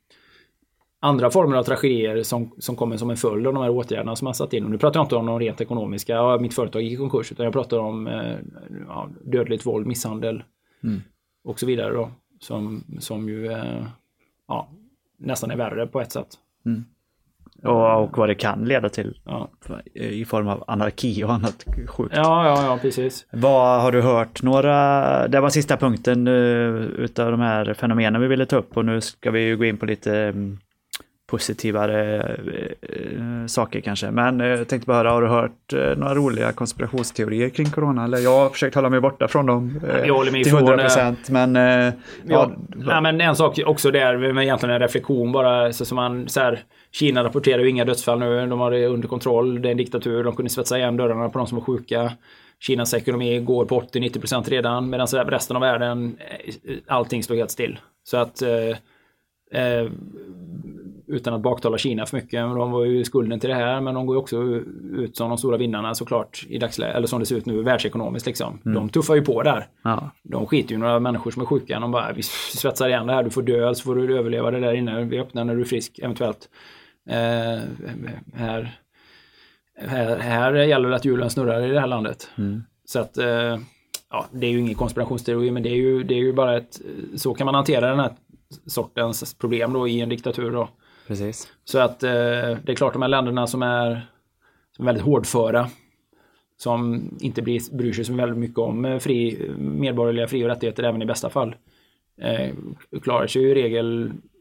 andra former av tragedier som, som kommer som en följd av de här åtgärderna som man satt in. Och nu pratar jag inte om de rent ekonomiska, ja, mitt företag gick i konkurs, utan jag pratar om eh, ja, dödligt våld, misshandel mm. och så vidare då, som, som ju eh, ja, nästan är värre på ett sätt. Mm. Och, och vad det kan leda till ja. i form av anarki och annat sjukt. Ja, ja, ja, precis. Vad har du hört några, det var sista punkten uh, utav de här fenomenen vi ville ta upp, och nu ska vi ju gå in på lite um, positivare uh, saker kanske. Men jag uh, tänkte bara höra, har du hört uh, några roliga konspirationsteorier kring corona? Eller jag har försökt hålla mig borta från dem uh, jag håller mig till hundra procent. Men, uh, ja, ja, nej, men en sak också där, med egentligen en reflektion bara, så som man så här, Kina rapporterar ju inga dödsfall nu, de har det under kontroll, det är en diktatur, de kunde svetsa igen dörrarna på de som var sjuka. Kinas ekonomi går på åttio till nittio procent redan, medan resten av världen, allting står helt still. Så att eh, eh, utan att baktala Kina för mycket, de var ju skulden till det här, men de går ju också ut som de stora vinnarna såklart i dagsläget, eller som det ser ut nu världsekonomiskt liksom. Mm. De tuffar ju på där. Ja. De skiter ju några människor som är sjuka, de bara, vi svetsar igen det här, du får dö, så får du överleva det där inne, vi öppnar när du är frisk eventuellt. Eh, här, här, här gäller det att hjulen snurrar i det här landet. Mm. Så att eh, ja, det är ju ingen konspirationsteori, men det är ju, det är ju bara ett, så kan man hantera den här sortens problem då i en diktatur då. Precis. Så att eh, det är klart, de här länderna som är, som är väldigt hårdföra, som inte blir, bryr sig så väldigt mycket om fri, medborgerliga fri- och rättigheter även i bästa fall, eh, klarar sig ju i regel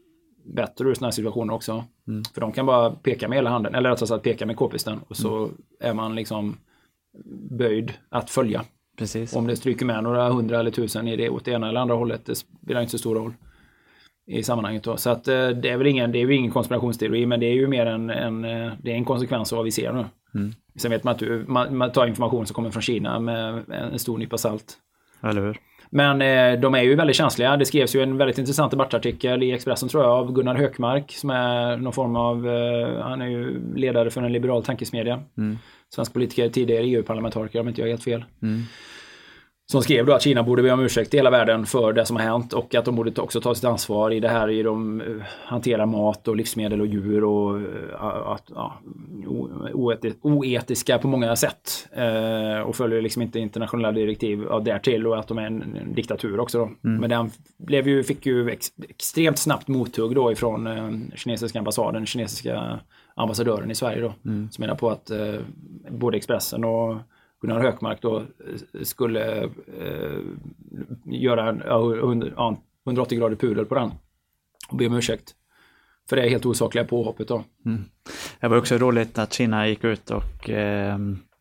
bättre ur sådana här situationer också. Mm. För de kan bara peka med hela handen, eller rättare sagt peka med k-pisten och så mm. är man liksom böjd att följa. Precis. Om det stryker med några hundra eller tusen i det åt det ena eller andra hållet, det spelar inte så stor roll i sammanhanget då. Så att det är väl ingen, det är ju ingen konspirationsteori, men det är ju mer en, en, det är en konsekvens av vad vi ser nu. Mm. Sen vet man att man, man tar information som kommer från Kina med en stor nypa salt. Eller hur? Men eh, de är ju väldigt känsliga. Det skrevs ju en väldigt intressant debattartikel i Expressen tror jag av Gunnar Hökmark som är någon form av, eh, han är ju ledare för en liberal tankesmedja. Mm. Svensk politiker, tidigare E U-parlamentariker om inte jag är helt fel. Mm. Som skrev då att Kina borde be om ursäkt i hela världen för det som har hänt och att de borde också ta sitt ansvar i det här i de uh, hanterar mat och livsmedel och djur och uh, att, uh, oetis- oetiska på många sätt uh, och följer liksom inte internationella direktiv uh, därtill och att de är en, en diktatur också då. Mm. Men den blev ju, fick ju ex- extremt snabbt mothugg då ifrån uh, kinesiska ambassaden, kinesiska ambassadören i Sverige då, mm. som menar på att uh, både Expressen och Gunnar Hökmark då skulle eh, göra en ja, hundraåttio grader pudel på den och be om ursäkt för det är helt osakliga påhoppet då. Mm. Det var också roligt att Kina gick ut och eh,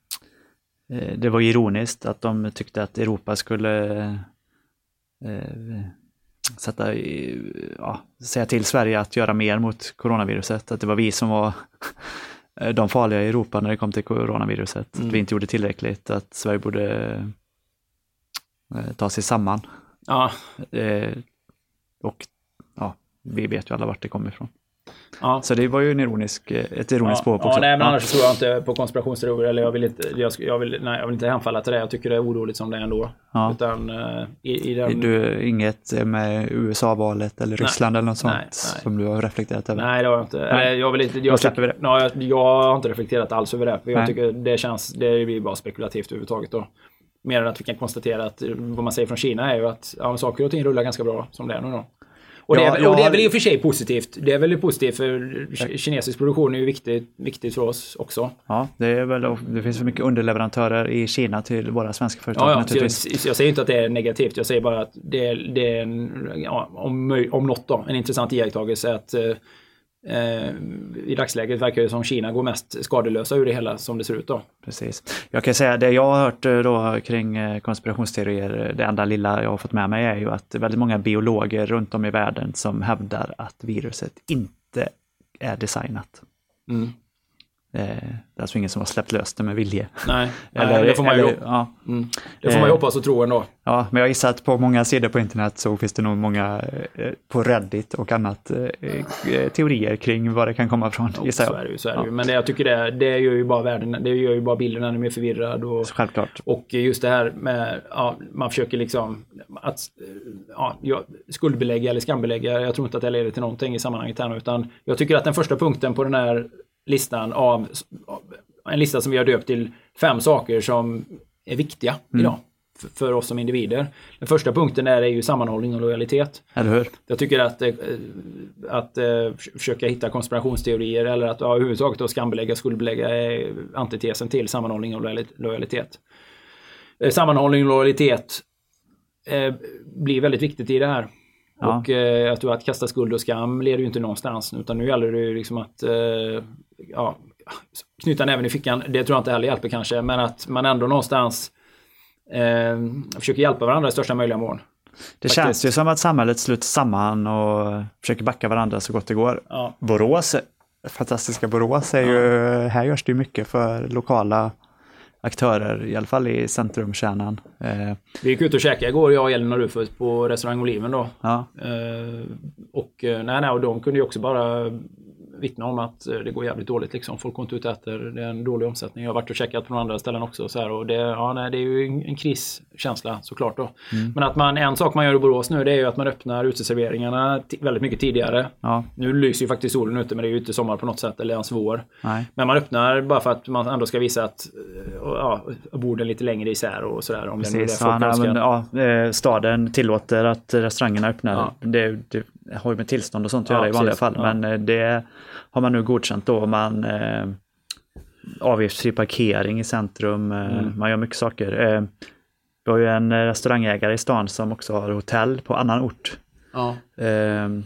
det var ironiskt att de tyckte att Europa skulle eh, sätta, ja, säga till Sverige att göra mer mot coronaviruset, att det var vi som var de farliga i Europa när det kom till coronaviruset. Mm. Att vi inte gjorde tillräckligt, att Sverige borde eh, ta sig samman. Ja. Eh, och ja, vi vet ju alla vart det kommer ifrån. Ja. Så det var ju en ironisk, ett ironiskt ja. påhopp också. Ja, nej, men annars tror jag inte på konspirationsteorier, eller jag vill inte, jag, jag, vill, nej, jag vill inte hemfalla till det. Jag tycker det är oroligt som det är ändå. Ja. Utan, uh, i, i den... Du inget med U S A-valet eller Ryssland nej. Eller något sånt nej, nej. Som du har reflekterat över? Nej, det har jag inte. Eller, jag vill inte jag, tycker, det. Ja, jag, jag har inte reflekterat alls över det. För jag nej. tycker det känns, det blir bara spekulativt överhuvudtaget då. Mer än att vi kan konstatera att vad man säger från Kina är ju att ja, saker och ting rullar ganska bra som det är nu då. Och, ja, det, är, och det är väl i och för sig positivt. Det är väl positivt för kinesisk produktion är ju viktigt, viktigt för oss också. Ja, det är väl, det finns för mycket underleverantörer i Kina till våra svenska företag. Ja, ja, naturligtvis. Jag, jag säger inte att det är negativt. Jag säger bara att det, det är en, ja, om, om något då, en intressant iakttagelse att eh, i dagsläget verkar det som Kina går mest skadelösa ur det hela som det ser ut då. Precis. Jag kan säga det jag har hört då kring konspirationsteorier, det enda lilla jag har fått med mig är ju att väldigt många biologer runt om i världen som hävdar att viruset inte är designat. Mm. Det är alltså ingen som har släppt löst det med vilje. Nej, eller, det får man ju, ja. mm. det får man ju hoppas och tro ändå. Ja, men jag gissar att på många sidor på internet så finns det nog många på Reddit och annat teorier kring vad det kan komma från. Ja, så är det ju, så är det ja. ju. Men det, jag tycker det, det gör ju bara världen, det gör ju bara bilden ännu mer förvirrad. Och, självklart. Och just det här med, ja, man försöker liksom att ja, skuldbelägga eller skambelägga, jag tror inte att det leder till någonting i sammanhanget här nu, utan jag tycker att den första punkten på den här listan av en lista som vi har döpt till fem saker som är viktiga mm. idag för, för oss som individer. Den första punkten är ju sammanhållning och lojalitet. Eller hur? Jag tycker att, att, att, att försöka hitta konspirationsteorier eller att ja, överhuvudtaget att skambelägga, skuldbelägga är antitesen till sammanhållning och lojalitet. Sammanhållning och lojalitet eh, blir väldigt viktigt i det här. Ja. Och eh, att, att kasta skuld och skam leder ju inte någonstans, utan nu gäller det ju liksom att eh, ja, knyta näven i fickan. Det tror jag inte heller hjälper kanske, men att man ändå någonstans eh, försöker hjälpa varandra i största möjliga mån. Det faktiskt. Känns ju som att samhället sluter samman och försöker backa varandra så gott det går. Ja. Borås, fantastiska Borås är ju, ja. Här görs det ju mycket för lokala aktörer, i alla fall i centrumkärnan. Eh. Vi gick ut och käkade igår, jag och Elin och Rufus på restaurang Oliven då. Ja. Eh, och, nej, nej, och de kunde ju också bara vittna om att det går jävligt dåligt liksom. Folk går inte ut och äter, det är en dålig omsättning. Jag har varit och checkat på några andra ställen också så här, och det, ja, nej, det är ju en, en kriskänsla såklart då. Mm. Men att man, en sak man gör i Borås nu, det är ju att man öppnar uteserveringarna t- väldigt mycket tidigare. Ja. Nu lyser ju faktiskt solen ute, men det är ju inte sommar på något sätt eller ens vår. Nej. Men man öppnar bara för att man ändå ska visa att ja, borden lite längre isär och sådär. Om Precis, det är ja, men, ja, staden tillåter att restaurangerna öppnar. Ja. Det, det har ju med tillstånd och sånt att göra ja, i vanliga fall. Ja. Men det har man nu godkänt då. Man eh, avgiftsfri parkering i centrum. Mm. Man gör mycket saker. Eh, vi har ju en restaurangägare i stan som också har hotell på annan ort. Ja. Eh,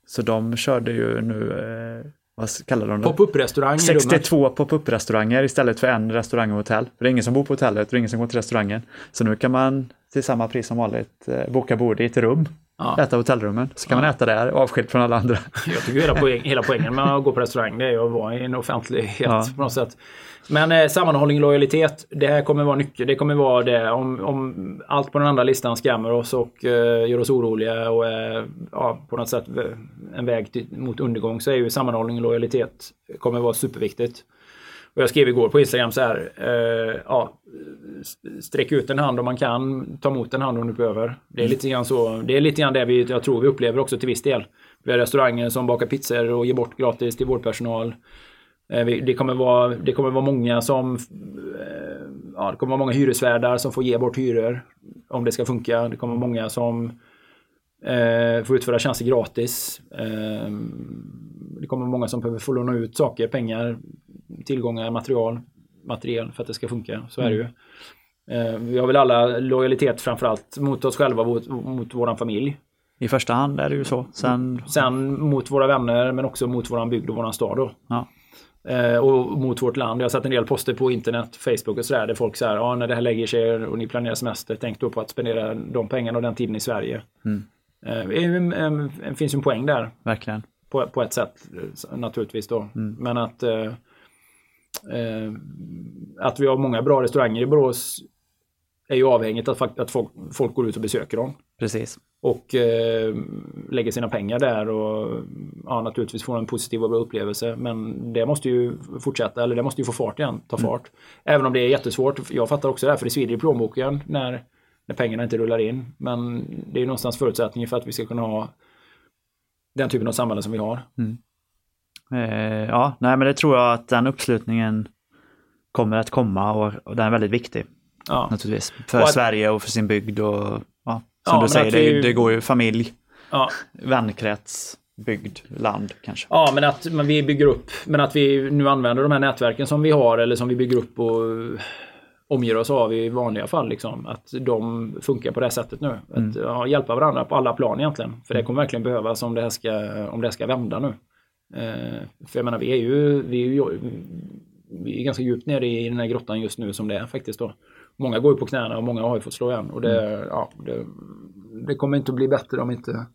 Så de körde ju nu, eh, vad kallar de det? Pop-up-restaurang sextiotvå pop-up-restauranger istället för en restaurang och hotell. För det är ingen som bor på hotellet, det är ingen som går till restaurangen. Så nu kan man till samma pris som vanligt eh, boka bord i ett rum. Ja. Äta hotellrummen, så kan ja. man äta där avskilt från alla andra. Jag tycker hela, poäng, hela poängen med att gå på restaurang, det är att vara i en offentlighet ja. på något sätt. Men eh, sammanhållning och lojalitet, det här kommer vara nyckeln. Det kommer vara det om, om allt på den andra listan skrämmer oss och eh, gör oss oroliga och är eh, ja, på något sätt en väg till, mot undergång, så är ju sammanhållning och lojalitet kommer vara superviktigt. Och jag skrev igår på Instagram så här, eh, ja, sträck ut en hand om man kan, ta emot en hand om du behöver. Det är lite grann så, det är lite grann det vi, jag tror vi upplever också till viss del. Vi har restauranger som bakar pizzor och ger bort gratis till vårdpersonal. Eh, vi, det kommer vara, det kommer vara många som, eh, ja, det kommer vara många hyresvärdar som får ge bort hyror om det ska funka. Det kommer vara många som eh, får utföra tjänster gratis. Eh, det kommer vara många som behöver få låna ut saker, pengar, tillgångar, material, material för att det ska funka. Så är det ju. Eh, vi har väl alla lojalitet framförallt mot oss själva, mot, mot våran familj. I första hand är det ju så. Sen, Sen mot våra vänner, men också mot våran bygd och våran stad då. Ja. Eh, och mot vårt land. Jag har sett en del poster på internet, Facebook och sådär, där folk säger, ja, när det här lägger sig och ni planerar semester, tänk då på att spendera de pengarna och den tiden i Sverige. Mm. Eh, det finns ju en poäng där. Verkligen. På, på ett sätt naturligtvis då. Mm. Men att eh, eh, att vi har många bra restauranger i Borås är ju avhängigt att, att folk, folk går ut och besöker dem. Precis. Och eh, lägger sina pengar där och ja, naturligtvis får en positiv och bra upplevelse. Men det måste ju fortsätta, eller det måste ju få fart igen, ta fart. Mm. Även om det är jättesvårt. Jag fattar också det här, för det svider i plånboken när, när pengarna inte rullar in. Men det är ju någonstans förutsättningen för att vi ska kunna ha den typen av samhälle som vi har. Mm. Eh, ja, nej, men det tror jag att den uppslutningen kommer att komma och, och den är väldigt viktig. Ja. Naturligtvis. För att, Sverige och för sin bygd och ja, som ja, du säger, det, vi, det går ju familj, ja. vänkrets, bygd, land kanske. Ja, men att men vi bygger upp, men att vi nu använder de här nätverken som vi har eller som vi bygger upp och omger oss av i vanliga fall liksom, att de funkar på det sättet nu. Mm. Att ja, hjälpa varandra på alla plan egentligen. För det kommer verkligen behövas om det här ska, om det ska vända nu. Eh, för jag menar, vi är ju vi är ju vi är ganska djupt nere i den här grottan just nu som det är faktiskt då. Många går ju på knäna och många har ju fått slå igen. Och det, mm. ja, det, det kommer inte att bli bättre om inte,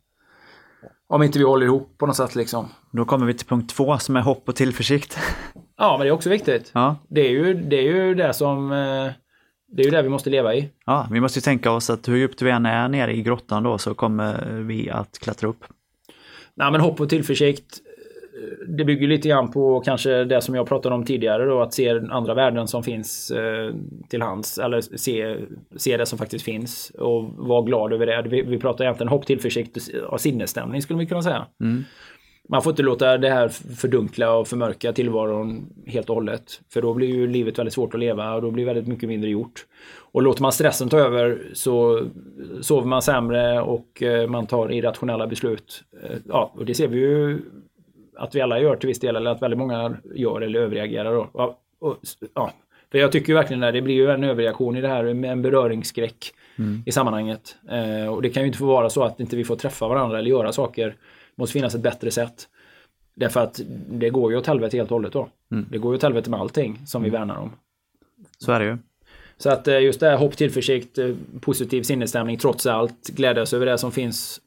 om inte vi håller ihop på något sätt liksom. Då kommer vi till punkt två som är hopp och tillförsikt. Ja, men det är också viktigt. Ja. Det är ju det, är ju det som det är ju det vi måste leva i. Ja, vi måste ju tänka oss att hur djupt vi än är nere i grottan då så kommer vi att klättra upp. Nej, men hopp och tillförsikt, det bygger lite grann på kanske det som jag pratade om tidigare då, att se andra värden som finns eh, till hands, eller se, se det som faktiskt finns och vara glad över det. Vi, vi pratar egentligen hopp, tillförsikt och sinnesstämning skulle vi kunna säga. Mm. Man får inte låta det här fördunkla och förmörka tillvaron helt och hållet, för då blir ju livet väldigt svårt att leva och då blir väldigt mycket mindre gjort. Och låter man stressen ta över så sover man sämre och eh, man tar irrationella beslut. Eh, ja, och det ser vi ju att vi alla gör till viss del, eller att väldigt många gör eller överreagerar då. Ja, och, ja. För jag tycker verkligen att det blir ju en överreaktion i det här med en beröringsskräck mm. i sammanhanget. Eh, och det kan ju inte få vara så att inte vi får träffa varandra eller göra saker. Det måste finnas ett bättre sätt. Därför att det går ju åt helvete helt och hållet då. Mm. Det går ju åt helvete med allting som vi värnar om. Så är det ju. Så att just det här hopp, tillförsikt, positiv sinnesstämning, trots allt, glädjas över det som finns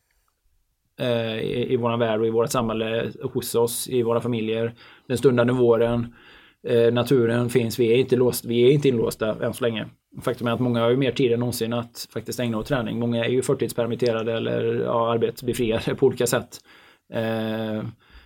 I, i våran värld och i vårt samhälle, hos oss, i våra familjer, den stundande våren, eh, naturen finns, vi är inte låst, vi är inte inlåsta än så länge. Faktum är att många har ju mer tid än någonsin att faktiskt ägna åt träning. Många är ju förtidspermitterade eller ja, arbetsbefriade på olika sätt. Eh,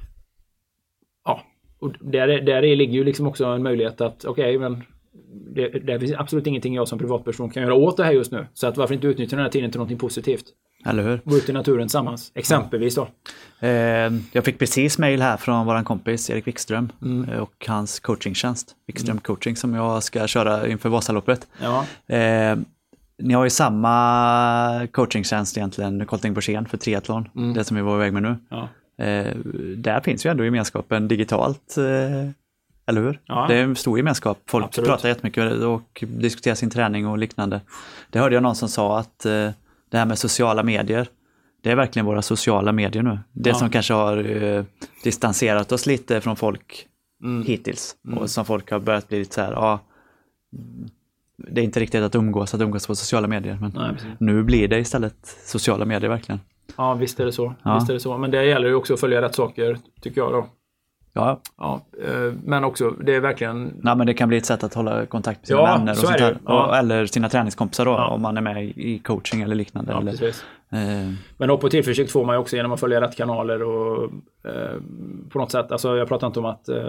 ja, och där, där ligger ju liksom också en möjlighet att okej, okay, men det, det finns absolut ingenting jag som privatperson kan göra åt det här just nu. Så att varför inte utnyttja den här tiden till någonting positivt? Eller hur? Gå ut i naturen tillsammans, exempelvis då. Eh, jag fick precis mejl här från våran kompis Erik Wikström mm. och hans coachingtjänst, Wikström mm. coaching, som jag ska köra inför Vasaloppet. Ja. Eh, ni har ju samma coachingtjänst egentligen, Colting Borssén för triathlon, mm. det som vi var iväg med nu. Ja. Eh, där finns ju ändå gemenskapen digitalt, eh, eller hur? Ja. Det är en stor gemenskap. Folk Absolut. pratar jättemycket och diskuterar sin träning och liknande. Det hörde jag någon som sa att eh, det här med sociala medier det är verkligen våra sociala medier nu. Det Ja. som kanske har eh, distanserat oss lite från folk Mm. hittills. Mm. Och som folk har börjat bli lite så här, ja, det är inte riktigt att umgås, att umgås på sociala medier. Men Nej, precis. nu blir det istället sociala medier verkligen. Ja, visst är det så. Ja. Visst är det så. Men det gäller ju också att följa rätt saker, tycker jag då. Ja, Ja, eh, men också, det är verkligen... nej, men det kan bli ett sätt att hålla kontakt med sina Ja, vänner och så är sånt det där. ju. Ja. Och, eller sina träningskompisar då, Ja. om man är med i coaching eller liknande. Ja, eller, precis. eh, Men hopp och tillförsikt får man ju också genom att följa rätt kanaler och eh, på något sätt, alltså jag pratar inte om att eh,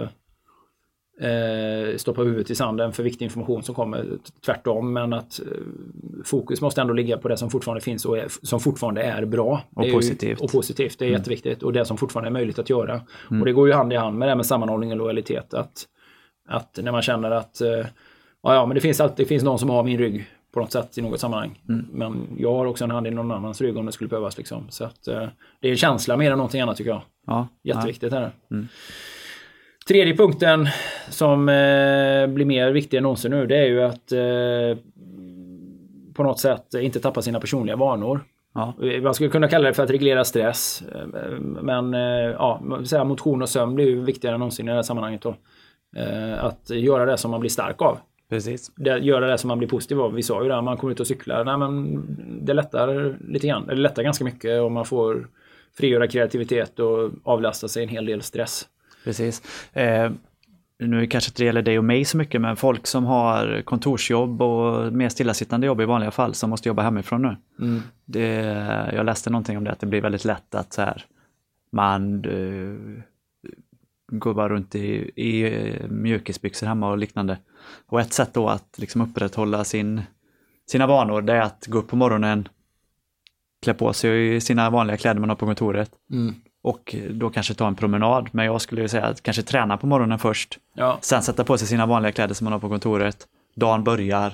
eh, stoppa huvudet i sanden för viktig information som kommer, tvärtom, men att eh, fokus måste ändå ligga på det som fortfarande finns och är, som fortfarande är bra. Och Det är positivt. Ju, och positivt, det är Mm. jätteviktigt, och det som fortfarande är möjligt att göra. Mm. Och det går ju hand i hand med det med sammanhållning och lojalitet, att, att när man känner att eh, ja, ja, men det finns alltid, det finns någon som har min rygg på något sätt i något sammanhang. Mm. Men jag har också en hand i någon annans rygg om det skulle behövas. Liksom. Så att, eh, det är en känsla mer än någonting annat, tycker jag. ja, Jätteviktigt är det. Mm. Tredje punkten som eh, blir mer viktig än någonsin nu, det är ju att eh, på något sätt inte tappa sina personliga vanor. Ja. Man skulle kunna kalla det för att reglera stress. eh, Men eh, ja, säga motion och sömn blir ju viktigare än någonsin i det här sammanhanget. Då. Eh, att göra det som man blir stark av. Precis. Det, göra det som man blir positiv av. Vi sa ju det, man kommer ut och cyklar. Nej, men det lättar lite grann. Det lättar ganska mycket om man får frigöra kreativitet och avlasta sig en hel del stress. Precis. Eh, nu kanske inte det gäller dig och mig så mycket, men folk som har kontorsjobb och mer stillasittande jobb i vanliga fall som måste jobba hemifrån nu. Mm. Det, jag läste någonting om det, att det blir väldigt lätt att så här, man eh, går bara runt i, i mjukisbyxor hemma och liknande. Och ett sätt då att liksom upprätthålla sin, sina vanor, det är att gå upp på morgonen, klä på sig i sina vanliga kläder man har på kontoret. Mm. Och då kanske ta en promenad. Men jag skulle ju säga att kanske träna på morgonen först. Ja. Sen sätta på sig sina vanliga kläder som man har på kontoret. Dagen börjar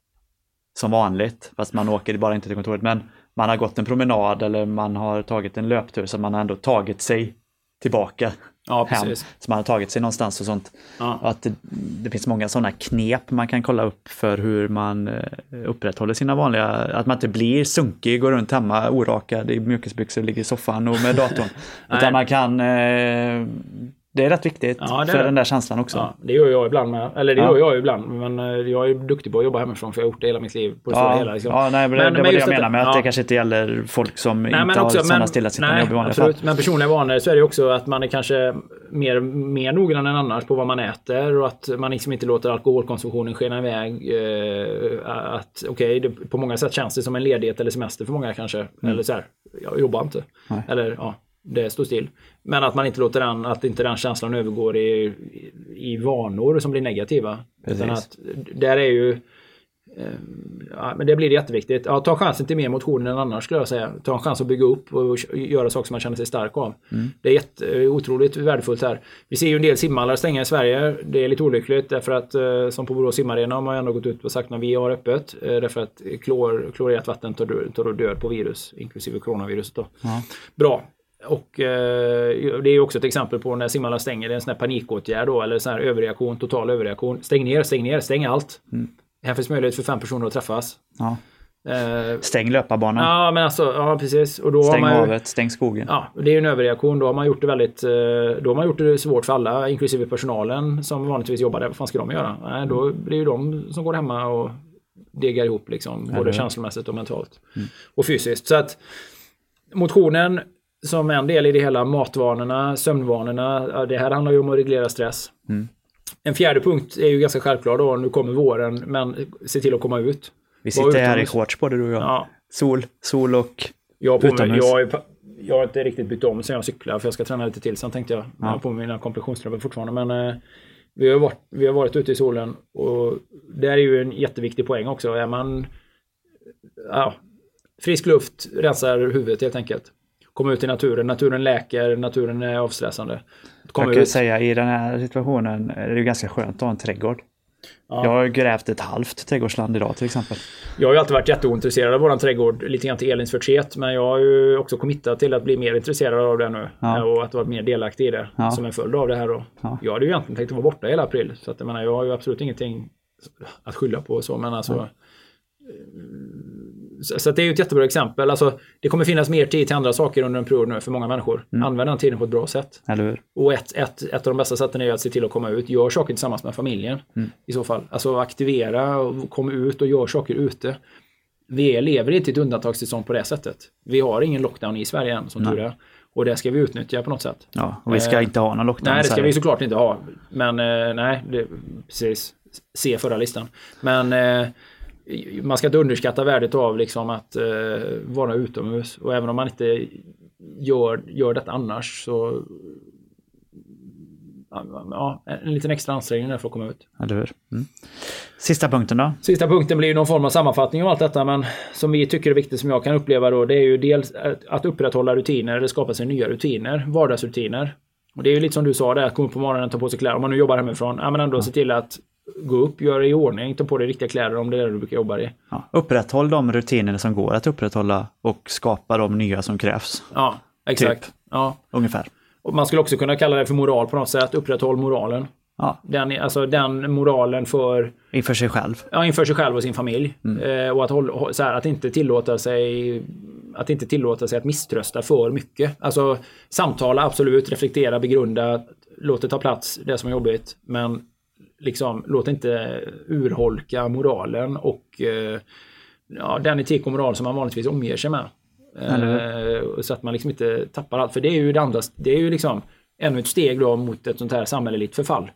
som vanligt. Fast man åker bara inte till kontoret. Men man har gått en promenad eller man har tagit en löptur. Så man har ändå tagit sig tillbaka Ja, hem. precis. Så man har tagit sig någonstans och sånt. Ja. Och att det, det finns många sådana knep man kan kolla upp för hur man eh, upprätthåller sina vanliga, att man inte blir sunkig, går runt hemma orakad i mjukisbyxor, ligger i soffan och med datorn. Utan man kan, eh, det är rätt viktigt Ja, det för är. den där känslan också. Ja, det gör jag ibland med. Eller det Ja. gör jag ju ibland. Men eh, jag är duktig på att jobba hemifrån för jag har gjort det hela mitt liv. På det Ja, stora hela, liksom. ja, nej, men det, Men- det men var det just jag att- menar med att ja. det kanske inte gäller folk som Nej, inte men har också, sådana men, stillasittande nej, jobb i vanliga absolut. fall. Men personliga vanor så är det också att man är kanske mer, mer noggrann än annars på vad man äter och att man liksom inte låter alkoholkonsumtionen skena iväg. Eh, att okej, okay, på många sätt känns det som en ledighet eller semester för många kanske. Mm. Eller så här, jag jobbar inte. Nej. Eller ja, det står still. Men att man inte låter den, att inte den känslan övergår i, i, i vanor som blir negativa. Precis. Utan att där är ju ja, men det blir jätteviktigt. Ja, ta chansen till mer motion än annars skulle jag säga. Ta en chans att bygga upp och göra saker som man känner sig stark av. Mm. Det är jätte, otroligt värdefullt här. Vi ser ju en del simhallar stänga i Sverige. Det är lite olyckligt därför att som på Borås simarena har man ändå gått ut och sagt att vi har öppet. Därför att klor, klorerat vatten tar död, tar död på virus, inklusive coronaviruset då. Ja. Bra. Och eh, det är också ett exempel på när simhallar stänger. Det är en sån här panikåtgärd då, eller sån här överreaktion, total överreaktion. Stäng ner, stäng ner, stäng allt. Mm. Här finns möjlighet för fem personer att träffas. Ja. Eh, stäng löparbanan. Ja, men alltså, ja precis. Och då stäng har man ju, havet, stäng skogen. Ja, det är ju en överreaktion. Då har man gjort det väldigt, då har man gjort det svårt för alla, inklusive personalen som vanligtvis jobbar där. Vad fan ska de göra? Nej, då blir det ju de som går hemma och degar ihop liksom, både Eller? känslomässigt och mentalt. Mm. Och fysiskt. Så att motionen som en del i det hela, matvanorna, sömnvanorna, det här handlar ju om att reglera stress. Mm. En fjärde punkt är ju ganska självklar då, nu kommer våren, men se till att komma ut. Vi sitter här i shorts både du och jag. Ja. Sol, sol och jag, på mig, utomhus. jag, är, jag har inte riktigt bytt om sen jag cyklar, för jag ska träna lite till. Sen tänkte jag, Ja. jag har på mig mina kompressionstrubbor fortfarande, men eh, vi, har varit, vi har varit ute i solen och det är ju en jätteviktig poäng också. Är man ja, frisk luft, rensar huvudet helt enkelt. Komma ut i naturen. Naturen läker, naturen är avstressande. Jag kan ju säga, i den här situationen är det ju ganska skönt att ha en trädgård. Ja. Jag har grävt ett halvt trädgårdsland idag till exempel. Jag har ju alltid varit jätteointresserad av våran trädgård, lite grann till Elins förtret, men jag har ju också committat till att bli mer intresserad av det nu. Ja. Och att vara mer delaktig i det, ja. Som en följd av det här då. Ja. Jag hade ju egentligen tänkt att vara borta hela april, så att jag menar, jag har ju absolut ingenting att skylla på och så, men alltså ja. så, så det är ju ett jättebra exempel. Alltså, det kommer finnas mer tid till andra saker under en period nu för många människor. Mm. Använd den tiden på ett bra sätt. Eller hur? Och ett, ett, ett av de bästa sätten är att se till att komma ut. Gör saker tillsammans med familjen mm. i så fall. Alltså aktivera och komma ut och gör saker ute. Vi lever inte i ett undantagstillstånd på det sättet. Vi har ingen lockdown i Sverige än som tur är. Och det ska vi utnyttja på något sätt. Ja, och vi ska eh, inte ha någon lockdown. Nej, det ska vi såklart inte ha. Men eh, nej, det, precis. Se förra listan. Men eh, man ska inte underskatta värdet av liksom att eh, vara utomhus. Och även om man inte gör, gör detta annars så ja, en liten extra ansträngning där för att komma ut. Ja, det är. Mm. Sista punkten då? Sista punkten blir någon form av sammanfattning av allt detta, men som vi tycker är viktigt, som jag kan uppleva då, det är ju dels att upprätthålla rutiner eller skapa sig nya rutiner, vardagsrutiner. Och det är ju lite som du sa där, att gå upp på morgonen, ta på sig kläder. Om man nu jobbar hemifrån, ja men ändå ja. se till att gå upp, göra i ordning, ta på dig riktiga kläder om det är det du brukar jobba i. Ja, upprätthåll de rutiner som går att upprätthålla och skapa de nya som krävs. Ja, exakt. Typ. Ja. Ungefär. Och man skulle också kunna kalla det för moral på något sätt, upprätthåll moralen. Ja. Den, alltså den moralen för... Inför sig själv. Ja, inför sig själv och sin familj. Mm. Eh, och att, hålla, så här, att inte tillåta sig att inte tillåta sig att misströsta för mycket. Alltså samtala, absolut, reflektera, begrunda, låt det ta plats, det som är jobbigt. Men liksom, låt inte urholka moralen och eh, ja, den etik och moral som man vanligtvis omger sig med. Eh, så att man liksom inte tappar allt. För det är ju det andra, det är ju liksom ännu ett steg då mot ett sånt här samhälleligt förfall.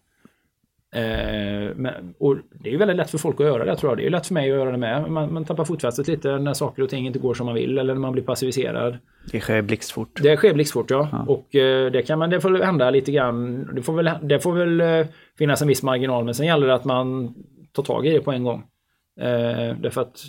Eh, men, och det är ju väldigt lätt för folk att göra det, tror jag. Det är ju lätt för mig att göra det med. Man, man tappar fotfästet lite när saker och ting inte går som man vill eller när man blir passiviserad. Det sker blixtfort. Det sker blixtfort, ja. ja. Och eh, det kan man, det får hända lite grann. Det får väl, det får väl eh, finnas en viss marginal, men sen gäller det att man tar tag i det på en gång. Eh, därför att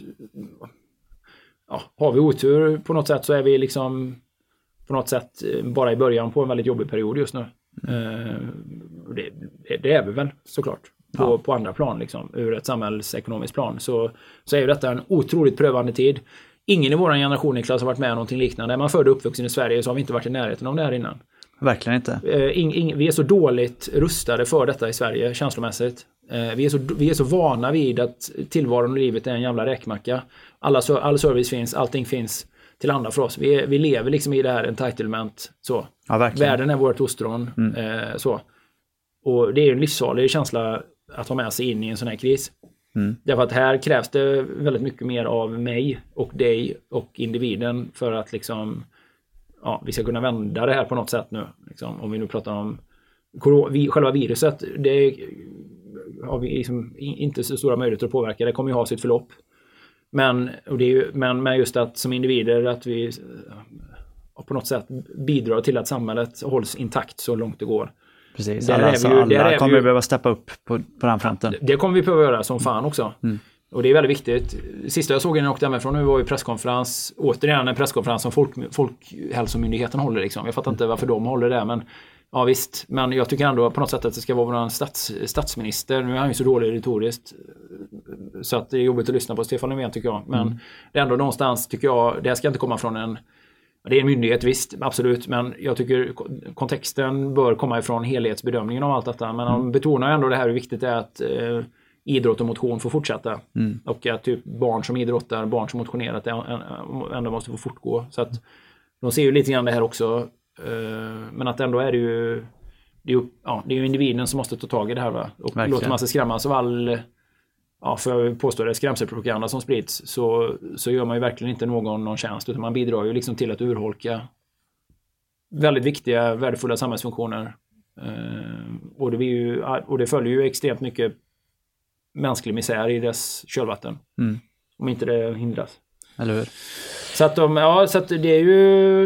ja, har vi otur på något sätt så är vi liksom på något sätt bara i början på en väldigt jobbig period just nu. Mm. Det, det är vi väl såklart på, ja. på andra plan liksom, ur ett samhällsekonomiskt plan så, så är ju detta en otroligt prövande tid. Ingen i vår generation, Niklas, har varit med om någonting liknande. Är man född och uppvuxen i Sverige så har vi inte varit i närheten om det här innan. Verkligen inte. In, in, vi är så dåligt rustade för detta i Sverige känslomässigt. Vi är så, vi är så vana vid att tillvaron och livet är en jävla räkmacka. Alla, all service finns, allting finns till andra för oss. Vi, vi lever liksom i det här entitlement. Så. Ja, verkligen. Världen är vårt ostron. Mm. Eh, så. Och det är en livsfarlig känsla att ha med sig in i en sån här kris. Mm. Därför att här krävs det väldigt mycket mer av mig och dig och individen för att liksom, ja, vi ska kunna vända det här på något sätt nu. Liksom, om vi nu pratar om vi, själva viruset, det har vi liksom inte så stora möjligheter att påverka. Det kommer ju ha sitt förlopp. Men, och det är ju, men med just att som individer att vi på något sätt bidrar till att samhället hålls intakt så långt det går. Precis, alla, alltså, ju, alla kommer vi behöva steppa upp på, på den fronten. Det kommer vi behöva göra som fan också. Mm. Och det är väldigt viktigt. Sista jag såg innan jag åkte hemifrån nu var ju presskonferens, återigen en presskonferens som folk, Folkhälsomyndigheten håller liksom. Jag fattar inte varför de håller det, men ja visst. Men jag tycker ändå på något sätt att det ska vara vår stats, statsminister. Nu är han ju så dålig retoriskt så att det är jobbigt att lyssna på Stefan Löfven tycker jag. Men mm. det är ändå någonstans tycker jag, det här ska inte komma från en, det är en myndighet visst, absolut. Men jag tycker kontexten bör komma ifrån helhetsbedömningen av allt detta. Men de mm. betonar ändå det här hur viktigt det är att eh, idrott och motion får fortsätta. Mm. Och att typ barn som idrottar, barn som motionerar, att det ändå måste få fortgå. Så att de ser ju lite grann det här också. Men att ändå är det ju det är ju, ja, det är ju individen som måste ta tag i det här, va? Och verkligen. Låter man sig skrämmas av all, ja, för jag påstår det, skrämselpropaganda som sprids så, så gör man ju verkligen inte någon någon tjänst, utan man bidrar ju liksom till att urholka väldigt viktiga, värdefulla samhällsfunktioner. Och det, blir ju, och det följer ju extremt mycket mänsklig misär i dess kölvatten. Mm. Om inte det hindras. Eller hur? Så att, de, ja, så att det är ju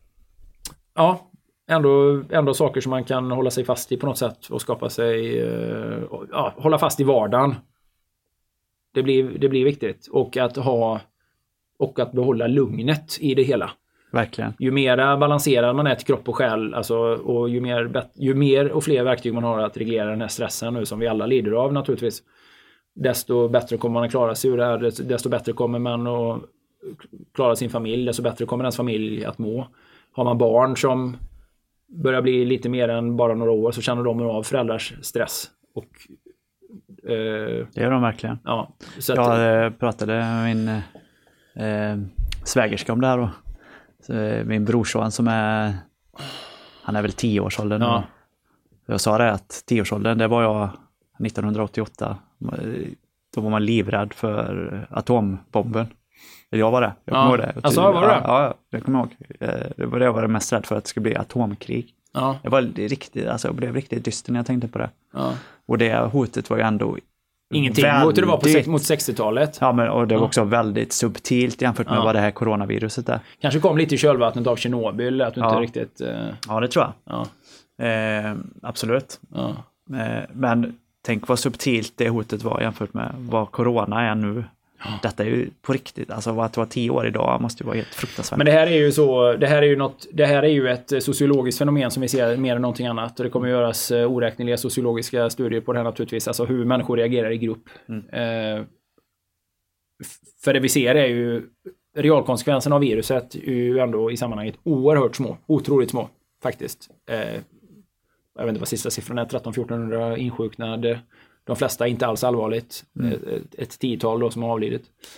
ja, ändå, ändå saker som man kan hålla sig fast i på något sätt och skapa sig, ja, hålla fast i vardagen. Det blir, det blir viktigt. Och att ha och att behålla lugnet i det hela. Verkligen. Ju mer balanserad man är till kropp och själ, alltså, och ju mer, ju mer och fler verktyg man har att reglera den här stressen nu som vi alla lider av naturligtvis, desto bättre kommer man att klara sig ur det här, desto bättre kommer man att klara sin familj, desto bättre kommer ens familj att må. Har man barn som börjar bli lite mer än bara några år så känner de av föräldrars stress. Och, eh, det gör de verkligen. Ja, så jag att, pratade med min eh, svägerska om det här då. Så, eh, min brorson som är, han är väl tioårsåldern nu. Ja. Jag sa det att tioårsåldern, det var jag nittonhundraåttioåtta. Då var man livrädd för atombomben. Jag var det. Jag kommer Ja. ihåg det. Alltså, var det? Ja, ja, jag kommer ihåg. Det var det jag var mest rädd för, att det skulle bli atomkrig. Ja. Jag var riktigt, alltså jag blev riktigt dyster när jag tänkte på det. Ja. Och det hotet var ju ändå Ingenting väldigt, mot det var på sex, mot sextiotalet. Ja, men och det var Ja. också väldigt subtilt jämfört med Ja. vad det här coronaviruset är. Kanske kom lite i kölvattnet av Tjernobyl, att du Ja. inte riktigt... Eh, Ja, det tror jag. ja. Eh, absolut. Ja. Eh, men tänk vad subtilt det hotet var jämfört med vad corona är nu. Ja. Detta är ju på riktigt, alltså att vara tio år idag måste ju vara helt fruktansvärt. Men det här är ju så, det här är ju något, det här är ju ett sociologiskt fenomen som vi ser mer än någonting annat. Och det kommer att göras oräkneliga sociologiska studier på det här naturligtvis, alltså hur människor reagerar i grupp. Mm. Eh, för det vi ser är ju realkonsekvenserna av viruset är ju ändå i sammanhanget oerhört små, otroligt små faktiskt. Eh, jag vet inte vad sista siffran är, tretton till fjortonhundra insjuknade. De flesta inte alls allvarligt. Mm. Ett, ett tiotal då som har avlidit.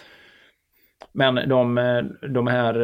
Men de, de här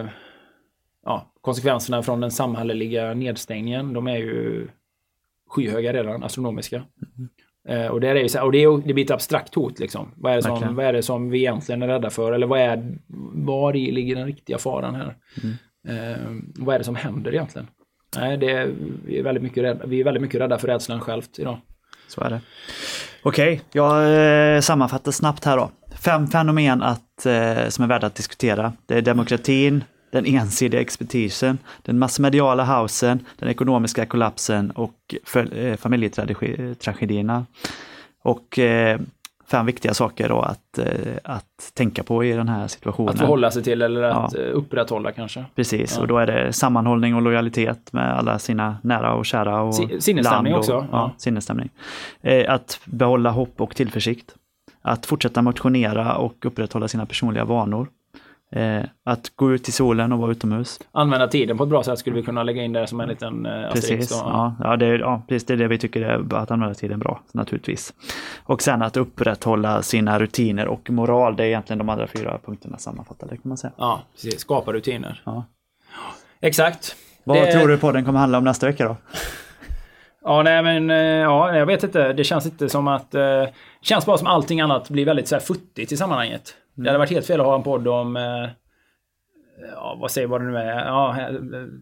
ja, konsekvenserna från den samhälleliga nedstängningen, de är ju skyhöga redan, astronomiska. Mm. Och, det är ju, och det, är, det blir ett abstrakt hot liksom. Vad är, det som, vad är det som vi egentligen är rädda för? Eller vad är, var ligger den riktiga faran här? Mm. Eh, vad är det som händer egentligen? Nej, det är, vi, är väldigt mycket rädda, vi är väldigt mycket rädda för rädslan självt idag. Så är det. Okej, okay, jag eh, sammanfattar snabbt här då. Fem fenomen att, eh, som är värda att diskutera. Det är demokratin, den ensidiga expertisen, den massmediala hausen, den ekonomiska kollapsen och för, eh, familjetragedierna. Och eh, fem viktiga saker då att, eh, att tänka på i den här situationen. Att förhålla sig till eller att ja. upprätthålla kanske. Precis, ja. Och då är det sammanhållning och lojalitet med alla sina nära och kära. Och sinnesstämning och, också. Ja, ja. sinnesstämning. Eh, att behålla hopp och tillförsikt. Att fortsätta motionera och upprätthålla sina personliga vanor. Eh, att gå ut i solen och vara utomhus. Använda tiden på ett bra sätt skulle vi kunna lägga in där som en liten eh, precis, ja. Ja, det är, ja, precis, det är det vi tycker är att använda tiden bra, naturligtvis. Och sen att upprätthålla sina rutiner och moral, det är egentligen de andra fyra punkterna sammanfattade, kan man säga. Ja, precis. Skapa rutiner. Ja. Exakt. Vad det... tror du på den kommer handla om nästa vecka då? Ja, nej men ja, jag vet inte. Det känns inte som att... Eh, känns bara som allting annat blir väldigt så här futtigt i sammanhanget. Mm. Det hade varit helt fel att ha en podd om... Eh, ja, vad säger vad det nu är? Ja, eh,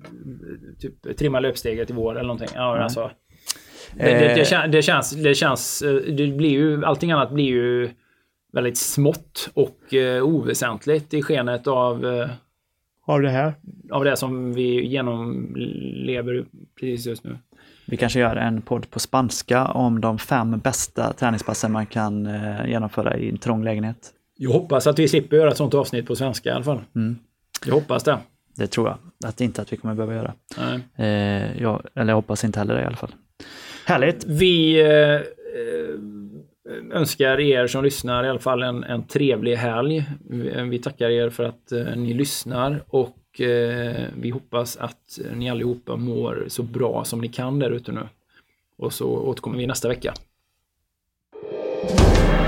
typ trimma löpsteget i vår eller någonting. Ja, mm. alltså... Det, det, det, kän, det känns... Det känns... Det blir ju... Allting annat blir ju väldigt smått och eh, oväsentligt i skenet av... Eh, av det här? Av det som vi genomlever precis just nu. Vi kanske gör en podd på spanska om de fem bästa träningspassen man kan eh, genomföra i en trång lägenhet. Jag hoppas att vi slipper göra ett sånt avsnitt på svenska i alla fall. Mm. Jag hoppas det. Det tror jag. Att inte att vi kommer behöva göra. Nej. Eh, jag, eller jag hoppas inte heller det i alla fall. Härligt. Vi eh, önskar er som lyssnar i alla fall en, en trevlig helg. Vi, vi tackar er för att eh, ni lyssnar och vi hoppas att ni allihopa mår så bra som ni kan där ute nu. Och så återkommer vi nästa vecka.